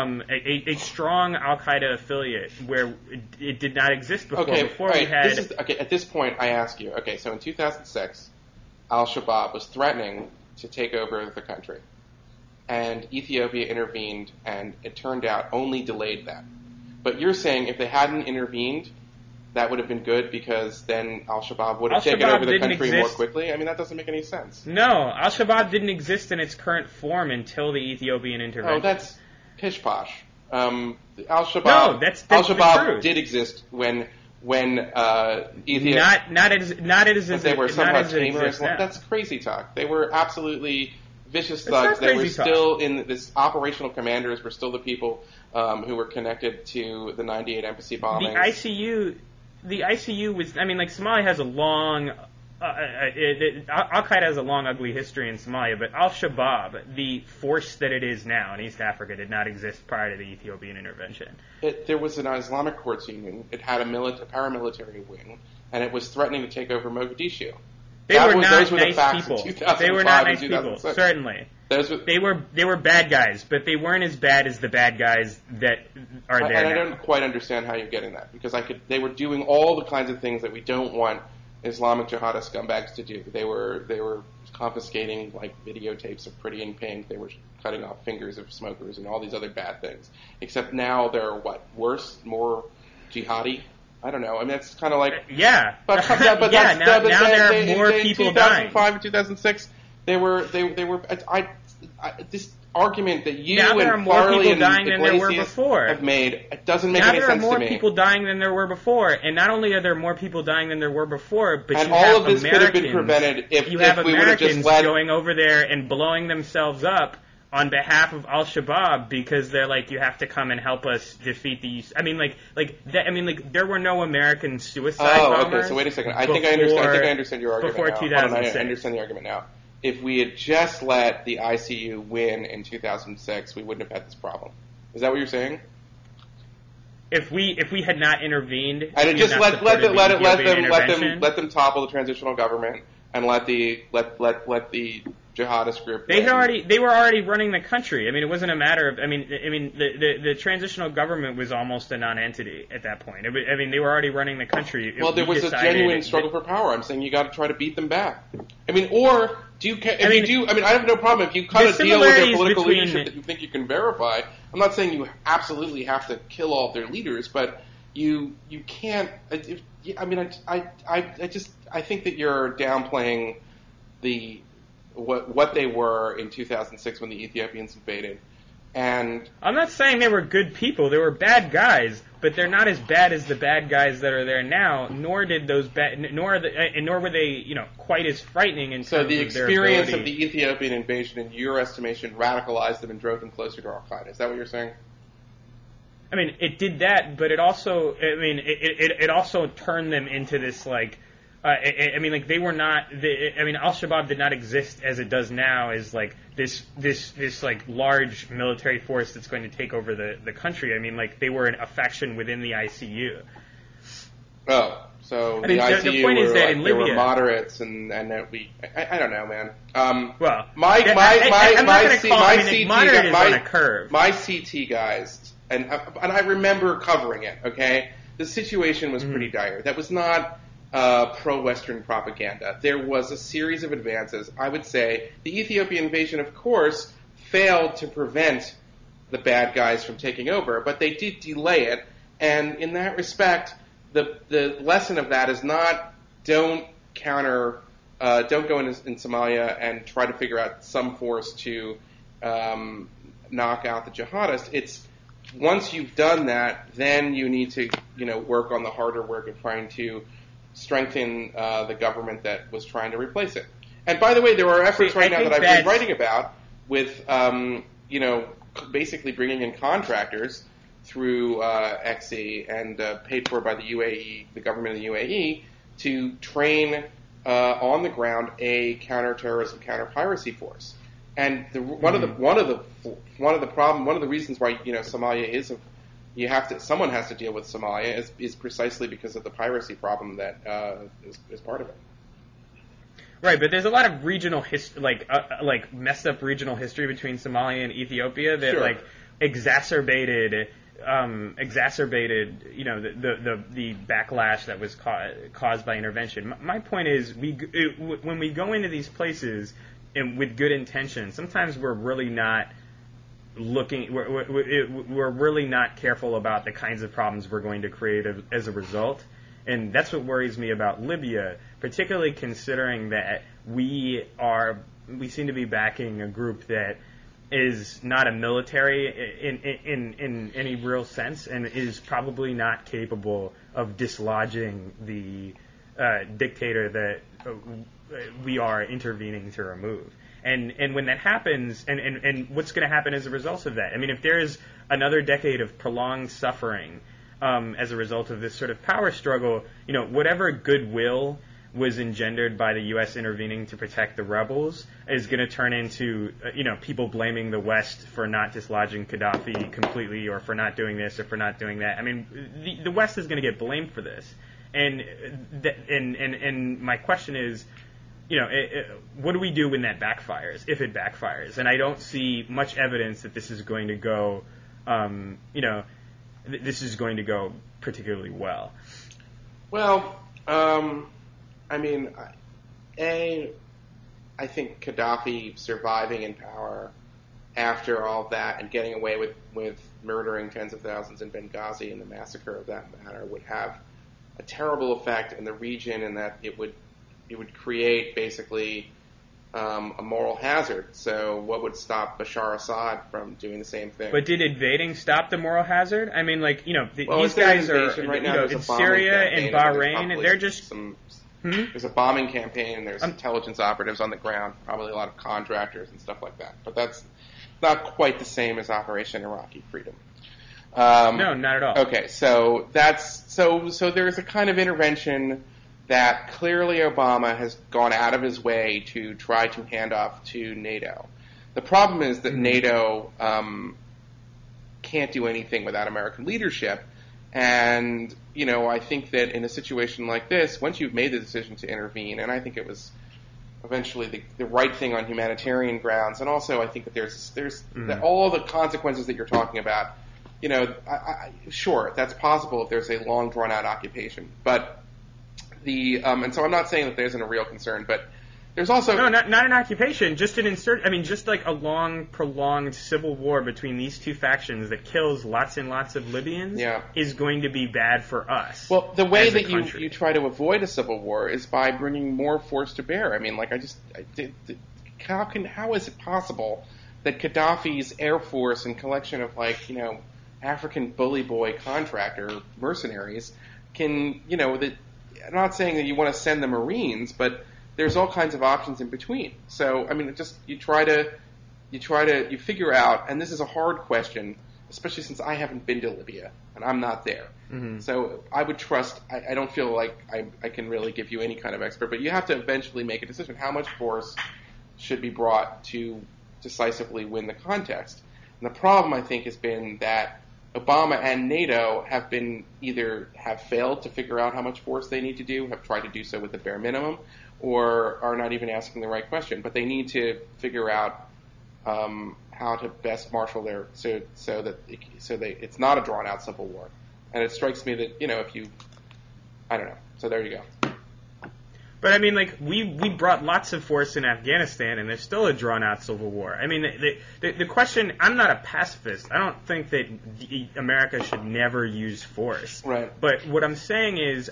B: A strong Al-Qaeda affiliate where it did not exist before.
A: Okay,
B: before
A: right.
B: we had.
A: At this point, I ask you. Okay, so in 2006, Al-Shabaab was threatening to take over the country, and Ethiopia intervened, and it turned out only delayed that. But you're saying if they hadn't intervened, that would have been good because then Al-Shabaab would have taken over the country more quickly? That doesn't make any sense.
B: No, Al-Shabaab didn't exist in its current form until the Ethiopian intervention.
A: Oh, that's pish-posh. Al-Shabaab,
B: no, that's
A: Al-Shabaab did exist when Ethiopia...
B: Not as
A: they were somewhat tamer.
B: Now.
A: That's crazy talk. They were absolutely vicious thugs. They were still in this operational commanders were still the people who were connected to the 98 embassy bombings.
B: The ICU was, Somalia has a long Al-Qaeda has a long, ugly history in Somalia, but Al-Shabaab, the force that it is now in East Africa, did not exist prior to the Ethiopian intervention.
A: There was an Islamic Courts Union. It had a paramilitary wing, and it was threatening to take over Mogadishu.
B: Those were nice people. They were not nice people, certainly. They were bad guys, but they weren't as bad as the bad guys that are there
A: and
B: now.
A: I don't quite understand how you're getting that, because they were doing all the kinds of things that we don't want Islamic jihadist scumbags to do. They were confiscating like videotapes of Pretty in Pink. They were cutting off fingers of smokers and all these other bad things. Except now they're worse, more jihadi. I don't know. I mean, it's kind of like
B: yeah.
A: But
B: yeah. Now there are more people dying. In
A: 2005 and 2006, they were. This argument that you and Farley and Iglesias have made, it doesn't make any sense to me.
B: Now there are more people dying than there were before, and not only are there more people dying than there were before, but
A: and
B: you
A: all
B: have
A: of this
B: Americans,
A: could have been prevented if
B: you have
A: we would have just
B: Americans going over there and blowing themselves up on behalf of Al-Shabaab because they're like, you have to come and help us defeat these. I mean, there were no American suicide bombers.
A: Okay. So wait a second. I think I understand your argument
B: before
A: now.
B: 2006.
A: I understand the argument now. If we had just let the ICU win in 2006, we wouldn't have had this problem. Is that what you're saying?
B: If we had not intervened,
A: and just let them topple the transitional government and let the jihadist group.
B: They were already running the country. I mean, it wasn't a matter of. The transitional government was almost a non-entity at that point. I mean, they were already running the country.
A: Well, there was a genuine struggle for power. I'm saying you got to try to beat them back. I mean, or do you? I have no problem if you cut a deal with their political leadership that you think you can verify. I'm not saying you absolutely have to kill all of their leaders, but you can't. I think that you're downplaying what they were in 2006 when the Ethiopians invaded. And
B: I'm not saying they were good people. They were bad guys, but they're not as bad as the bad guys that are there now. Nor were they, quite as frightening in terms of their ability.
A: So the experience of the Ethiopian invasion, in your estimation, radicalized them and drove them closer to Al-Qaeda. Is that what you're saying?
B: I mean, it did that, but it also, it also turned them into this they were not. Al-Shabaab did not exist as it does now, as like this large military force that's going to take over the country. I mean, they were a faction within the ICU.
A: Oh, so the ICU the point is that in Libya, there were moderates, and that I don't know, man.
B: Well,
A: my CT guys, and I remember covering it. Okay, the situation was pretty dire. That was not pro-Western propaganda. There was a series of advances. I would say the Ethiopian invasion, of course, failed to prevent the bad guys from taking over, but they did delay it. And in that respect, the lesson of that is not don't go in Somalia and try to figure out some force to knock out the jihadists. It's once you've done that, then you need to work on the harder work of trying to strengthen the government that was trying to replace it. And by the way, there are efforts right now that I've been writing about with, basically bringing in contractors through XE and paid for by the UAE, the government of the UAE, to train on the ground a counterterrorism, counter-piracy force. And one of the reasons why Somalia is someone has to deal with Somalia is precisely because of the piracy problem that is part of it.
B: Right, but there's a lot of regional messed up regional history between Somalia and Ethiopia that exacerbated the backlash that was caused by intervention. My point is, when we go into these places with good intentions, sometimes we're really not we're really not careful about the kinds of problems we're going to create as a result. And that's what worries me about Libya, particularly considering that we seem to be backing a group that is not a military in any real sense and is probably not capable of dislodging the dictator that we are intervening to remove. And when that happens, and what's going to happen as a result of that? I mean, if there is another decade of prolonged suffering as a result of this sort of power struggle, whatever goodwill was engendered by the U.S. intervening to protect the rebels is going to turn into, people blaming the West for not dislodging Gaddafi completely, or for not doing this, or for not doing that. I mean, the West is going to get blamed for this. And my question is, what do we do when that backfires, if it backfires? And I don't see much evidence that this is going to go, this is going to go particularly well.
A: Well, I think Gaddafi surviving in power after all that and getting away with murdering tens of thousands in Benghazi and the massacre of that matter would have a terrible effect in the region, and that it would create basically a moral hazard. So what would stop Bashar Assad from doing the same thing?
B: But did invading stop the moral hazard? I mean, these guys are
A: right now,
B: in Syria and Bahrain, and they're just...
A: There's a bombing campaign, and there's intelligence operatives on the ground, probably a lot of contractors and stuff like that. But that's not quite the same as Operation Iraqi Freedom.
B: No, not at all.
A: Okay, so so there's a kind of intervention that clearly Obama has gone out of his way to try to hand off to NATO. The problem is that NATO can't do anything without American leadership. And, I think that in a situation like this, once you've made the decision to intervene, and I think it was eventually the right thing on humanitarian grounds, and also I think that there's that all the consequences that you're talking about, sure, that's possible if there's a long, drawn-out occupation. But and so I'm not saying that there isn't a real concern, but there's also...
B: No, not an occupation, just an just like a long, prolonged civil war between these two factions that kills lots and lots of Libyans is going to be bad for us.
A: Well, the way that you try to avoid a civil war is by bringing more force to bear. I mean, how is it possible that Gaddafi's air force and collection of African bully boy contractor mercenaries can, I'm not saying that you want to send the Marines, but there's all kinds of options in between. So, you figure out, and this is a hard question, especially since I haven't been to Libya, and I'm not there. Mm-hmm. So I would trust, I don't feel like I can really give you any kind of expert, but you have to eventually make a decision. How much force should be brought to decisively win the context? And the problem, I think, has been that Obama and NATO have failed to figure out how much force they need to do, have tried to do so with the bare minimum, or are not even asking the right question. But they need to figure out how to best marshal so that it's not a drawn out civil war. And it strikes me that I don't know. So there you go.
B: But we brought lots of force in Afghanistan, and there's still a drawn-out civil war. I mean, the question, I'm not a pacifist. I don't think that America should never use force.
A: Right.
B: But what I'm saying is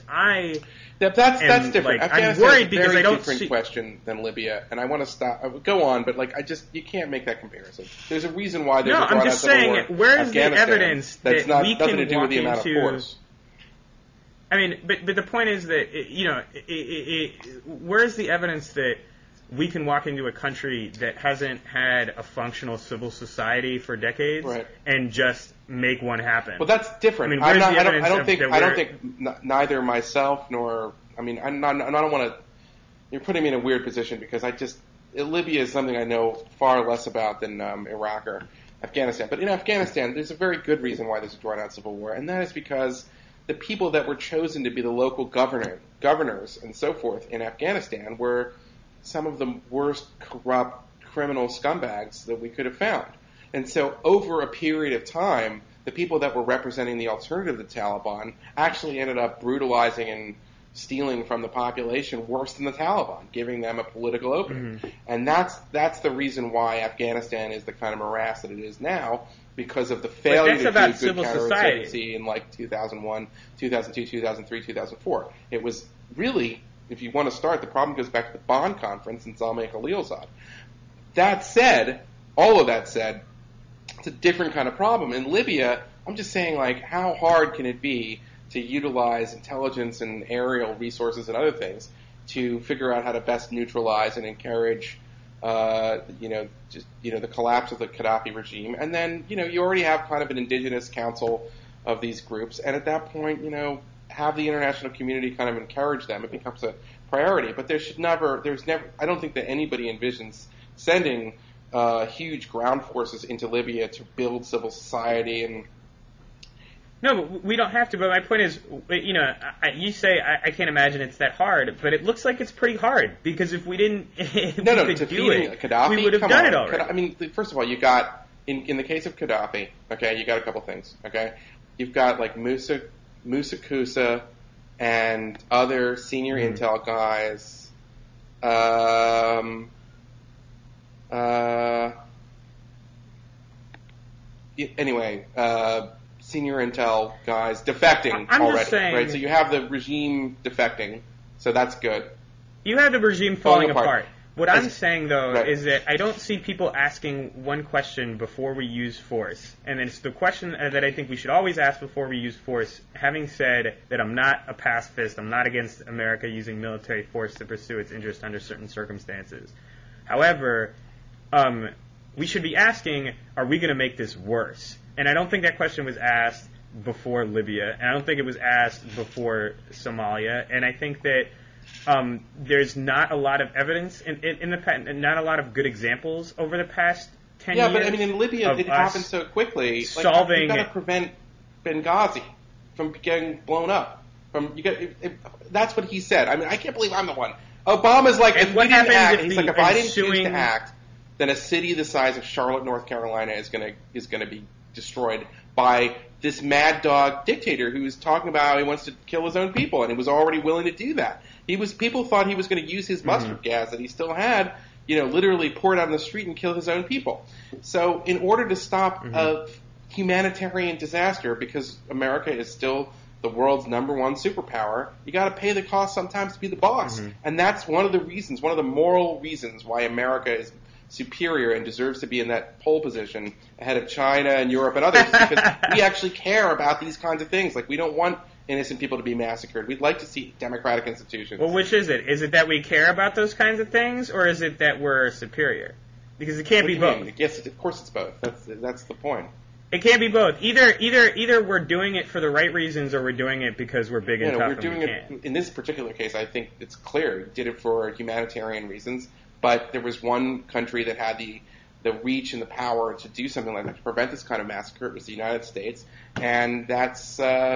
A: that's different.
B: I'm worried because I don't see...
A: different question than Libya, and I want to stop. I would go on, but you can't make that comparison. There's a reason why there's a drawn-out civil war.
B: I'm just saying, where's the evidence that we can
A: nothing to do with the amount of force?
B: I mean, but the point is that, where's the evidence that we can walk into a country that hasn't had a functional civil society for decades and just make one happen?
A: Well, that's different. I don't think neither myself nor, I don't want to, you're putting me in a weird position because Libya is something I know far less about than Iraq or Afghanistan. But in Afghanistan, there's a very good reason why there's a drawn-out civil war, and that is because the people that were chosen to be the local governors and so forth in Afghanistan were some of the worst corrupt criminal scumbags that we could have found. And so over a period of time, the people that were representing the alternative to the Taliban actually ended up brutalizing and stealing from the population worse than the Taliban, giving them a political opening. Mm-hmm. And that's the reason why Afghanistan is the kind of morass that it is now, because of the failure to do good counterinsurgency in 2001, 2002, 2003, 2004. It was really, if you want to start, the problem goes back to the Bonn Conference and Zalmay Khalilzad. That said, all of that said, it's a different kind of problem. In Libya, I'm just saying, how hard can it be to utilize intelligence and aerial resources and other things to figure out how to best neutralize and encourage the collapse of the Gaddafi regime. And then, you already have kind of an indigenous council of these groups. And at that point, have the international community kind of encourage them. It becomes a priority. But there's never, I don't think that anybody envisions sending huge ground forces into Libya to build civil society and.
B: No, but we don't have to. But my point is, you know, you say I can't imagine it's that hard, but it looks like it's pretty hard because if we didn't,
A: to
B: do it,
A: Gaddafi,
B: we would have done it already.
A: I mean, first of all, you got in the case of Gaddafi, okay, you got a couple things, okay. You've got like Musa Kusa and other senior intel guys. Anyway. Senior intel guys defecting already, right? So you have the regime defecting, so that's good.
B: You have the regime falling apart. What I'm saying, though, is that I don't see people asking one question before we use force. And it's the question that I think we should always ask before we use force, having said that I'm not a pacifist, I'm not against America using military force to pursue its interest under certain circumstances. However, we should be asking, are we going to make this worse? And I don't think that question was asked before Libya, and I don't think it was asked before Somalia, and I think that there's not a lot of evidence in the past, and not a lot of good examples over the past 10 years.
A: Yeah, but I mean, in Libya, it happened so quickly. You've got to prevent Benghazi from getting blown up. That's what he said. I mean, I can't believe I'm the one. Obama's like, if I didn't choose to act, then a city the size of Charlotte, North Carolina is going to be destroyed by this mad dog dictator who's talking about how he wants to kill his own people, and he was already willing to do that. People thought he was going to use his mustard gas that he still had, literally pour it out on the street and kill his own people. So in order to stop a humanitarian disaster, because America is still the world's number one superpower, you got to pay the cost sometimes to be the boss. And that's one of the moral reasons why America is superior and deserves to be in that pole position ahead of China and Europe and others, because we actually care about these kinds of things. Like, we don't want innocent people to be massacred. We'd like to see democratic institutions.
B: Well, which is it? Is it that we care about those kinds of things, or is it that we're superior? Because it can't be both.
A: Yes, of course it's both. That's the point.
B: It can't be both. Either we're doing it for the right reasons, or we're doing it because we're big and tough.
A: We're doing it in this particular case. I think it's clear we did it for humanitarian reasons. But there was one country that had the reach and the power to do something like that, to prevent this kind of massacre. It was the United States, and that's.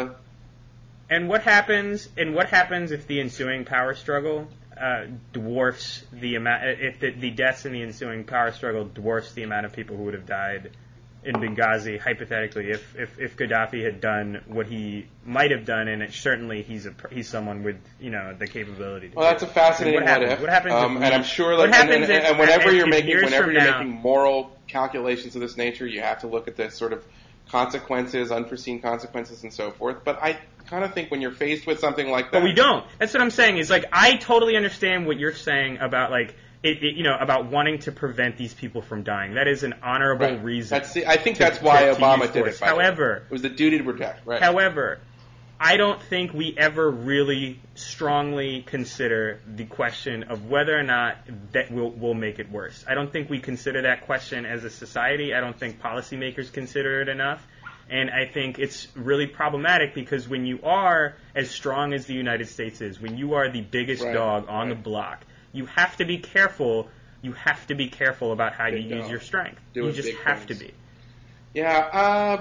B: And what happens? And what happens if the ensuing power struggle dwarfs the amount? If the deaths in the ensuing power struggle dwarfs the amount of people who would have died in Benghazi, hypothetically, if Gaddafi had done what he might have done, and certainly he's someone with the capability to.
A: Well, that's a fascinating
B: what happens. What happens?
A: And I'm sure, and whenever you're making moral calculations of this nature, you have to look at the sort of consequences, unforeseen consequences, and so forth. But I kind of think when you're faced with something like that,
B: but we don't. That's what I'm saying. Is like, I totally understand what you're saying about like. About wanting to prevent these people from dying. That is an honorable reason.
A: I think that's why Obama did it.
B: However,
A: it was the duty to protect. Right.
B: However, I don't think we ever really strongly consider the question of whether or not that will make it worse. I don't think we consider that question as a society. I don't think policymakers consider it enough. And I think it's really problematic because when you are as strong as the United States is, when you are the biggest dog on the block, you have to be careful. You have to be careful about how you use your strength. You just have to be.
A: Yeah.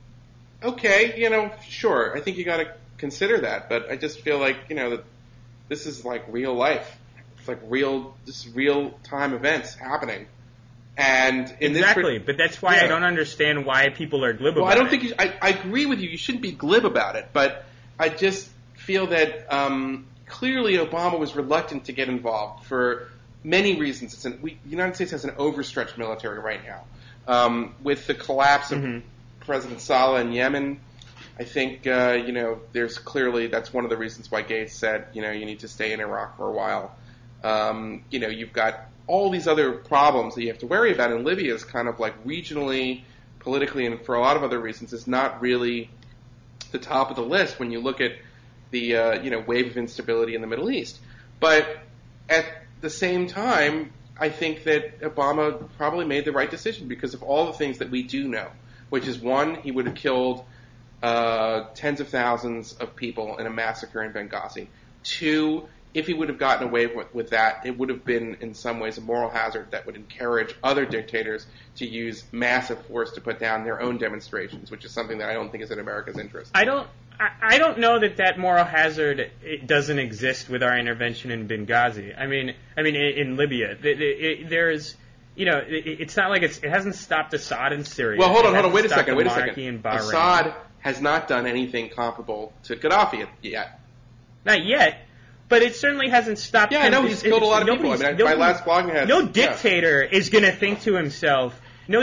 A: Okay. Sure. I think you got to consider that, but I just feel like that this is like real life. It's like real time events happening. And
B: but that's why I don't understand why people are glib about it.
A: Well, I don't think I agree with you. You shouldn't be glib about it, but I just feel that. Clearly, Obama was reluctant to get involved for many reasons. The United States has an overstretched military right now. With the collapse of President Saleh in Yemen, I think, there's clearly, that's one of the reasons why Gates said, you need to stay in Iraq for a while. You've got all these other problems that you have to worry about, and Libya is kind of like regionally, politically, and for a lot of other reasons, is not really the top of the list when you look at the wave of instability in the Middle East. But at the same time, I think that Obama probably made the right decision because of all the things that we do know, which is, one, he would have killed tens of thousands of people in a massacre in Benghazi. Two, if he would have gotten away with that, it would have been in some ways a moral hazard that would encourage other dictators to use massive force to put down their own demonstrations, which is something that I don't think is in America's interest.
B: I don't know that moral hazard doesn't exist with our intervention in Benghazi. I mean, in Libya, there's, it's not like it hasn't stopped Assad in Syria.
A: Well, hold on, wait a second. Assad has not done anything comparable to Gaddafi yet.
B: Not yet. But it certainly hasn't stopped him.
A: Yeah, I know he's killed a lot of people. I mean, my last blogging had...
B: No dictator is going to think to himself,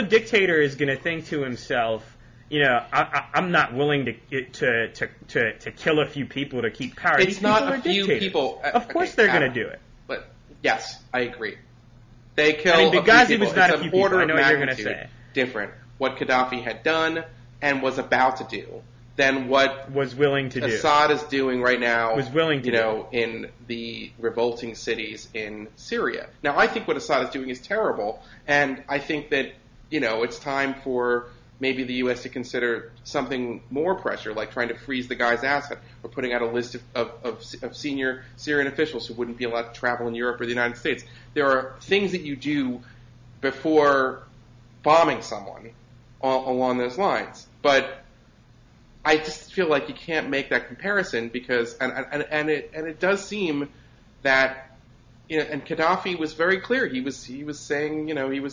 B: I'm not willing to kill a few people to keep power.
A: It's not a few people.
B: Of course they're going to do it.
A: But, yes, I agree. They kill
B: a few people.
A: Benghazi
B: was not a few people. I know what you're going to say.
A: Different. What Gaddafi had done and was about to do than what
B: was willing to
A: Assad is doing right now,
B: was willing to
A: in the revolting cities in Syria. Now, I think what Assad is doing is terrible, and I think that, it's time for maybe the U.S. to consider something more pressure, like trying to freeze the guy's asset, or putting out a list of senior Syrian officials who wouldn't be allowed to travel in Europe or the United States. There are things that you do before bombing someone along those lines, but I just feel like you can't make that comparison because, and it does seem that, and Gaddafi was very clear. He was saying,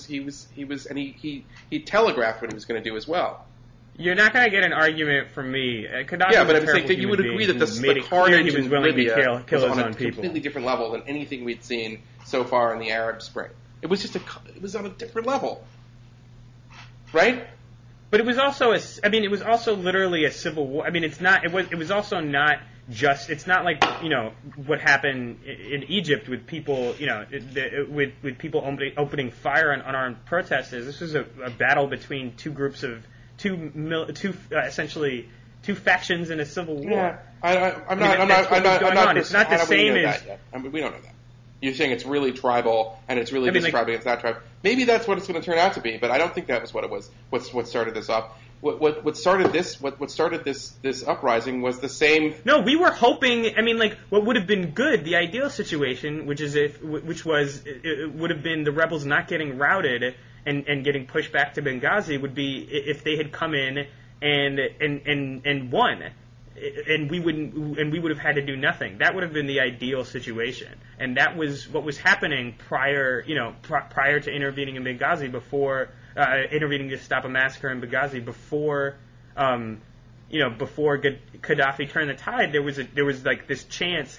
A: he telegraphed what he was going to do as well.
B: You're not going to get an argument from me. Gaddafi
A: yeah, but I'm saying that you would agree that the carnage in Libya
B: was
A: on a
B: people.
A: completely different level than anything we'd seen so far in the Arab Spring. It was on a different level, right?
B: But it was also it was also literally a civil war. I mean, it was also not just, it's not like, what happened in Egypt with people, with people opening fire on unarmed protesters. This was a battle between two groups of, essentially two factions in a civil war.
A: Yeah, I'm not.
B: It's not the same as.
A: We don't know that. You're saying it's really tribal and it's really this tribe against that tribe. Maybe that's what it's going to turn out to be, but I don't think that was what it was. What started this off? What started this uprising was the same.
B: No, we were hoping. I mean, what would have been good, the ideal situation, which would have been the rebels not getting routed and getting pushed back to Benghazi, would be if they had come in and won. And we would have had to do nothing. That would have been the ideal situation, and that was what was happening prior to intervening in Benghazi, before intervening to stop a massacre in Benghazi, before Gaddafi turned the tide. There was this chance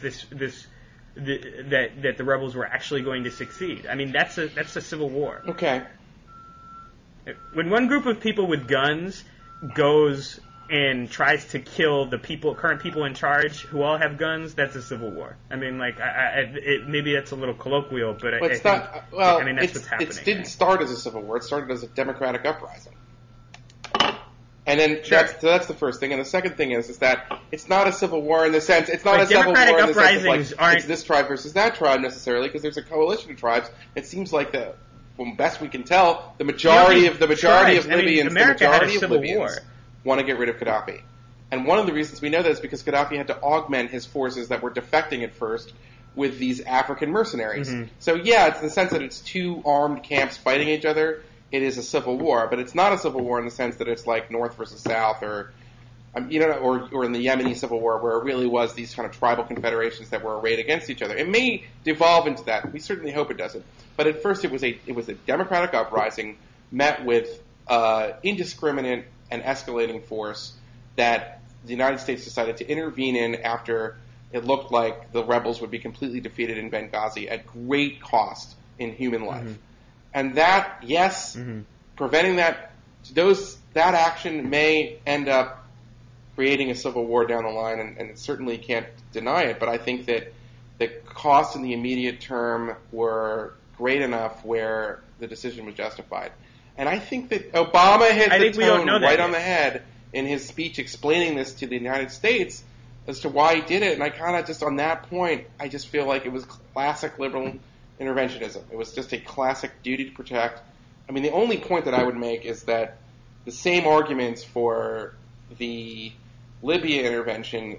B: that the rebels were actually going to succeed. I mean, that's a civil war.
A: Okay.
B: When one group of people with guns goes and tries to kill the current people in charge who all have guns, that's a civil war. I mean, maybe that's a little colloquial, but
A: it's not. Well,
B: I mean, that's what's happening.
A: It didn't start as a civil war. It started as a democratic uprising. And then that's the first thing. And the second thing is that it's not a civil war in the sense, it's not a civil war in the sense of it's this tribe versus that tribe necessarily, because there's a coalition of tribes. It seems like from best we can tell, the majority of Libyans want to get rid of Gaddafi. And one of the reasons we know that is because Gaddafi had to augment his forces that were defecting at first with these African mercenaries. Mm-hmm. So yeah, it's in the sense that it's two armed camps fighting each other. It is a civil war, but it's not a civil war in the sense that it's like North versus South, or in the Yemeni civil war, where it really was these kind of tribal confederations that were arrayed against each other. It may devolve into that. We certainly hope it doesn't. But at first, it was a democratic uprising met with indiscriminate and escalating force that the United States decided to intervene in after it looked like the rebels would be completely defeated in Benghazi at great cost in human life. Mm-hmm. And that, yes, mm-hmm. preventing that action may end up creating a civil war down the line, and it certainly can't deny it, but I think that the costs in the immediate term were great enough where the decision was justified. And I think that Obama hit the tone right on the head in his speech explaining this to the United States as to why he did it. And I kind of just, on that point, I just feel like it was classic liberal interventionism. It was just a classic duty to protect. I mean, the only point that I would make is that the same arguments for the Libya intervention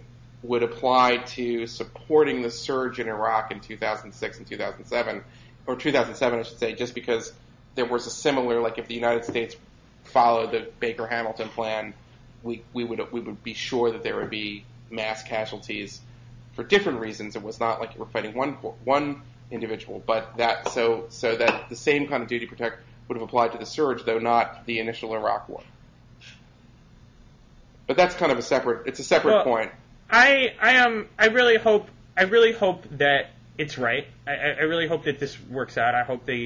A: would apply to supporting the surge in Iraq in 2006 and 2007, or 2007, I should say, just because there was a similar, like if the United States followed the Baker-Hamilton plan, we would be sure that there would be mass casualties for different reasons. It was not like you were fighting one individual, but that so that the same kind of duty protect would have applied to the surge, though not the initial Iraq war. But that's kind of a separate point.
B: I really hope that it's right. I really hope that this works out. I hope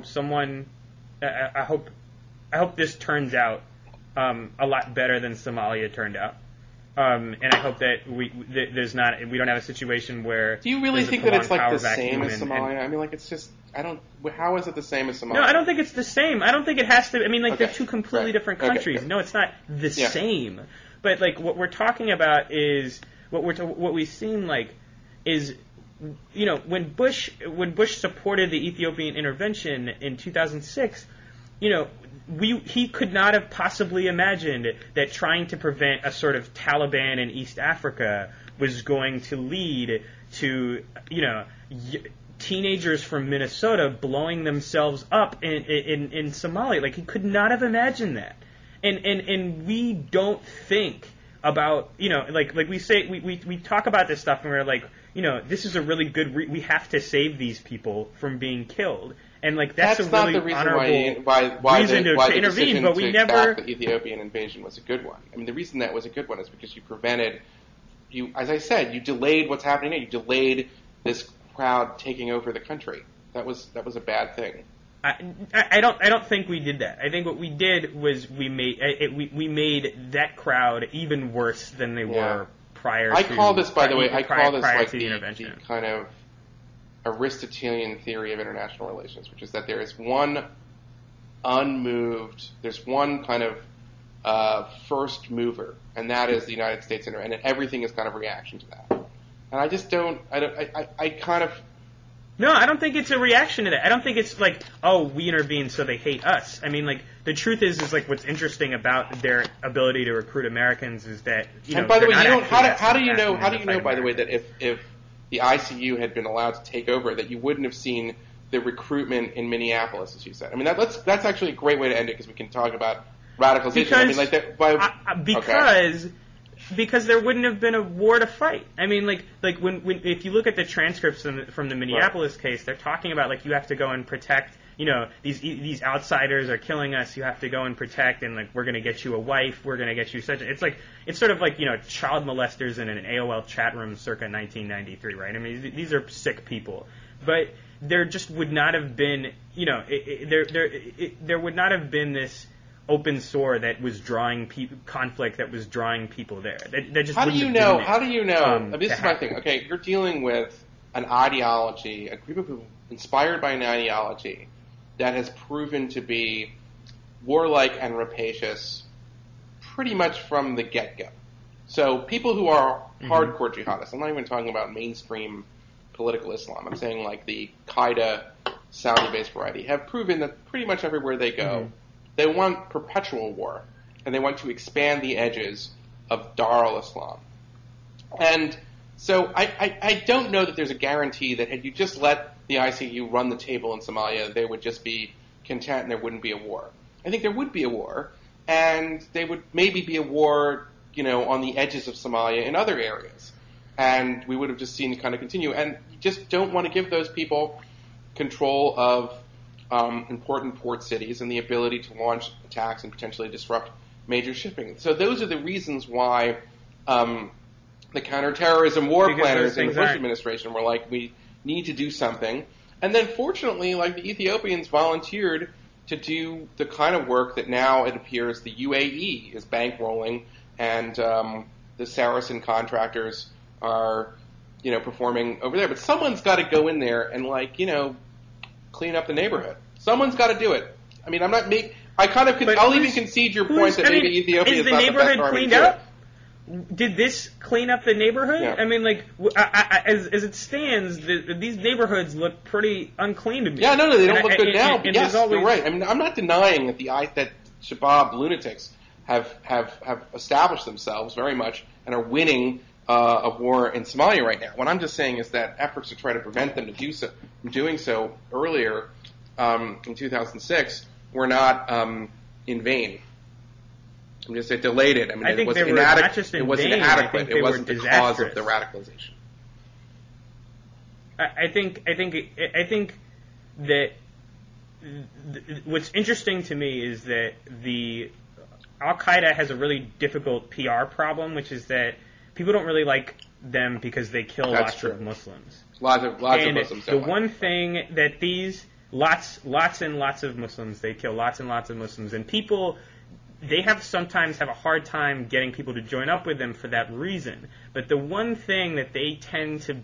B: this turns out a lot better than Somalia turned out. And I hope that we don't have a situation where.
A: Do you really think that it's like the same as Somalia? I mean, like it's just how is it the same as Somalia?
B: No, I don't think it's the same. I don't think it has to. I mean, like they're two completely different countries. Okay. No, it's not the same. But like what we're talking about is what we've seen like is, you know, when Bush supported the Ethiopian intervention in 2006, you know, he could not have possibly imagined that trying to prevent a sort of Taliban in East Africa was going to lead to, you know, teenagers from Minnesota blowing themselves up in Somalia. Like, he could not have imagined that. And we don't think about, you know, like we say, we talk about this stuff and we're like, you know, this is a really good, we have to save these people from being killed. And like that's a really honorable reason to intervene, but we never.
A: The Ethiopian invasion was a good one. I mean, the reason that was a good one is because as I said, you delayed what's happening now. You delayed this crowd taking over the country. That was a bad thing.
B: I don't think we did that. I think what we did was we made that crowd even worse than they were prior.
A: I call this, by the way, like the kind of Aristotelian theory of international relations, which is that there is one there's one kind of first mover, and that is the United States, and everything is kind of reaction to that. And I just don't. I kind of.
B: No, I don't think it's a reaction to that. I don't think it's like, oh, we intervened so they hate us. I mean, like, the truth is like what's interesting about their ability to recruit Americans is that, you know.
A: And by the way, how do you know, by the way, that if the ICU had been allowed to take over, that you wouldn't have seen the recruitment in Minneapolis, as you said? I mean, that's actually a great way to end it, because we can talk about radicalization.
B: Because, I mean, like because there wouldn't have been a war to fight. I mean, like when if you look at the transcripts from the Minneapolis case, they're talking about like you have to go and protect. You know, these outsiders are killing us. You have to go and protect, and like we're going to get you a wife. We're going to get you such. It's sort of like, you know, child molesters in an AOL chat room circa 1993, right? I mean, these are sick people, but there just would not have been, you know, there would not have been this open sore that was drawing conflict that was drawing people there. That just
A: How do you know? This is my thing. Okay, you're dealing with an ideology, a group of people inspired by an ideology that has proven to be warlike and rapacious pretty much from the get-go. So people who are hardcore jihadists, I'm not even talking about mainstream political Islam, I'm saying like the Qaeda Saudi-based variety, have proven that pretty much everywhere they go, they want perpetual war, and they want to expand the edges of Dar al-Islam. And so I don't know that there's a guarantee that had you just let the ICU run the table in Somalia, they would just be content and there wouldn't be a war. I think there would be a war, and they would maybe be a war, you know, on the edges of Somalia in other areas. And we would have just seen it kind of continue. And you just don't want to give those people control of important port cities and the ability to launch attacks and potentially disrupt major shipping. So those are the reasons why the counterterrorism war planners in the Bush administration were like, we need to do something. And then fortunately, like, the Ethiopians volunteered to do the kind of work that now it appears the UAE is bankrolling, and the Saracen contractors are, you know, performing over there. But someone's got to go in there and, like, you know, clean up the neighborhood. Someone's got to do it. I mean, I'll even concede your point that maybe Ethiopia is not the best army to do it.
B: Did this clean up the neighborhood? Yeah. I mean, like, as it stands, these neighborhoods look pretty unclean to me.
A: Yeah, no, they don't look good now. But yes, you're right. I mean, I'm not denying that Shabab lunatics have established themselves very much and are winning a war in Somalia right now. What I'm just saying is that efforts to try to prevent them from doing so earlier in 2006 were not in vain. I'm just saying delayed it. I mean, it was inadequate. It was inadequate. It wasn't the cause of the radicalization.
B: I think that what's interesting to me is that the Al-Qaeda has a really difficult PR problem, which is that people don't really like them because they kill lots of Muslims.
A: Lots of Muslims.
B: The one thing that these lots and lots of Muslims, they kill lots and lots of Muslims, and people, they sometimes have a hard time getting people to join up with them for that reason. But the one thing that they tend to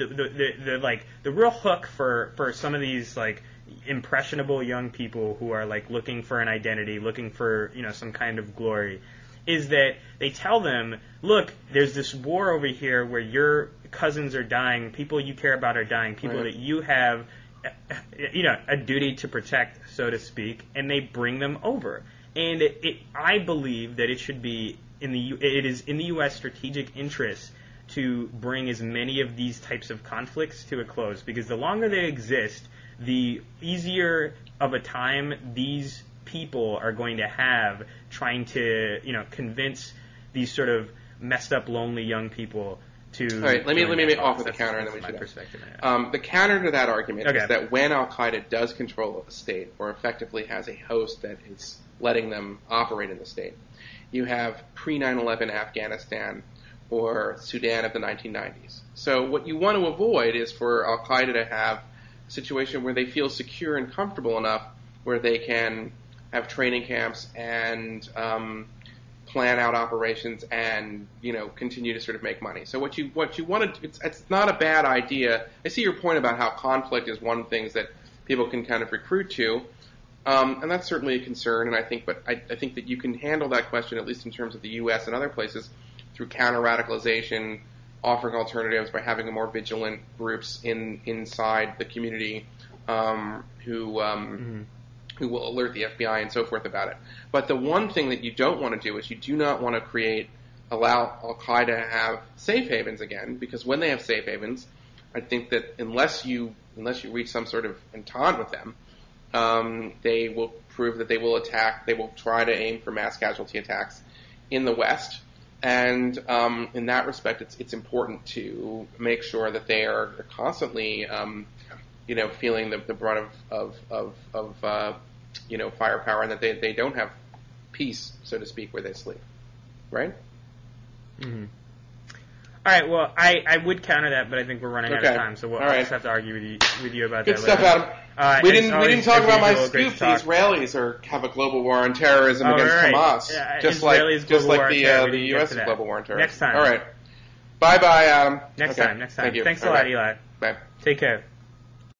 B: the real hook for some of these like impressionable young people who are like looking for an identity, looking for some kind of glory, is that they tell them, look, there's this war over here where your cousins are dying, people you care about are dying, people that you have a duty to protect, so to speak, and they bring them over. And I believe that it should be it is in the U.S. strategic interest to bring as many of these types of conflicts to a close, because the longer they exist, the easier of a time these people are going to have trying to convince these sort of messed up, lonely young people to.
A: All right, let me offer the counter, and then we should. The counter to that argument is that when Al-Qaeda does control a state, or effectively has a host that is letting them operate in the state, you have pre-9/11 Afghanistan or Sudan of the 1990s. So what you want to avoid is for Al-Qaeda to have a situation where they feel secure and comfortable enough where they can have training camps and plan out operations and continue to sort of make money. So what you want to, it's not a bad idea. I see your point about how conflict is one of the things that people can kind of recruit to, and that's certainly a concern. And I think that you can handle that question, at least in terms of the U.S. and other places, through counter-radicalization, offering alternatives by having more vigilant groups inside the community who will alert the FBI and so forth about it. But the one thing that you don't want to do is you do not want to allow Al-Qaeda to have safe havens again, because when they have safe havens, I think that unless you reach some sort of entente with them, they will prove that they will attack, they will try to aim for mass casualty attacks in the West. And in that respect, it's important to make sure that they are constantly feeling the brunt of firepower, and that they don't have peace, so to speak, where they sleep. Right?
B: Mm-hmm. All right. Well, I would counter that, but I think we're running out of time, so we'll just have to argue with you about
A: Good
B: that
A: stuff,
B: later.
A: Adam. We didn't talk about my scoop. The Israelis have a global war on terrorism against Hamas, just like the U.S. global war on terrorism.
B: Next time.
A: All right. Bye, Adam.
B: Next time.
A: Thank you.
B: Thanks a lot, Eli.
A: Bye.
B: Take care.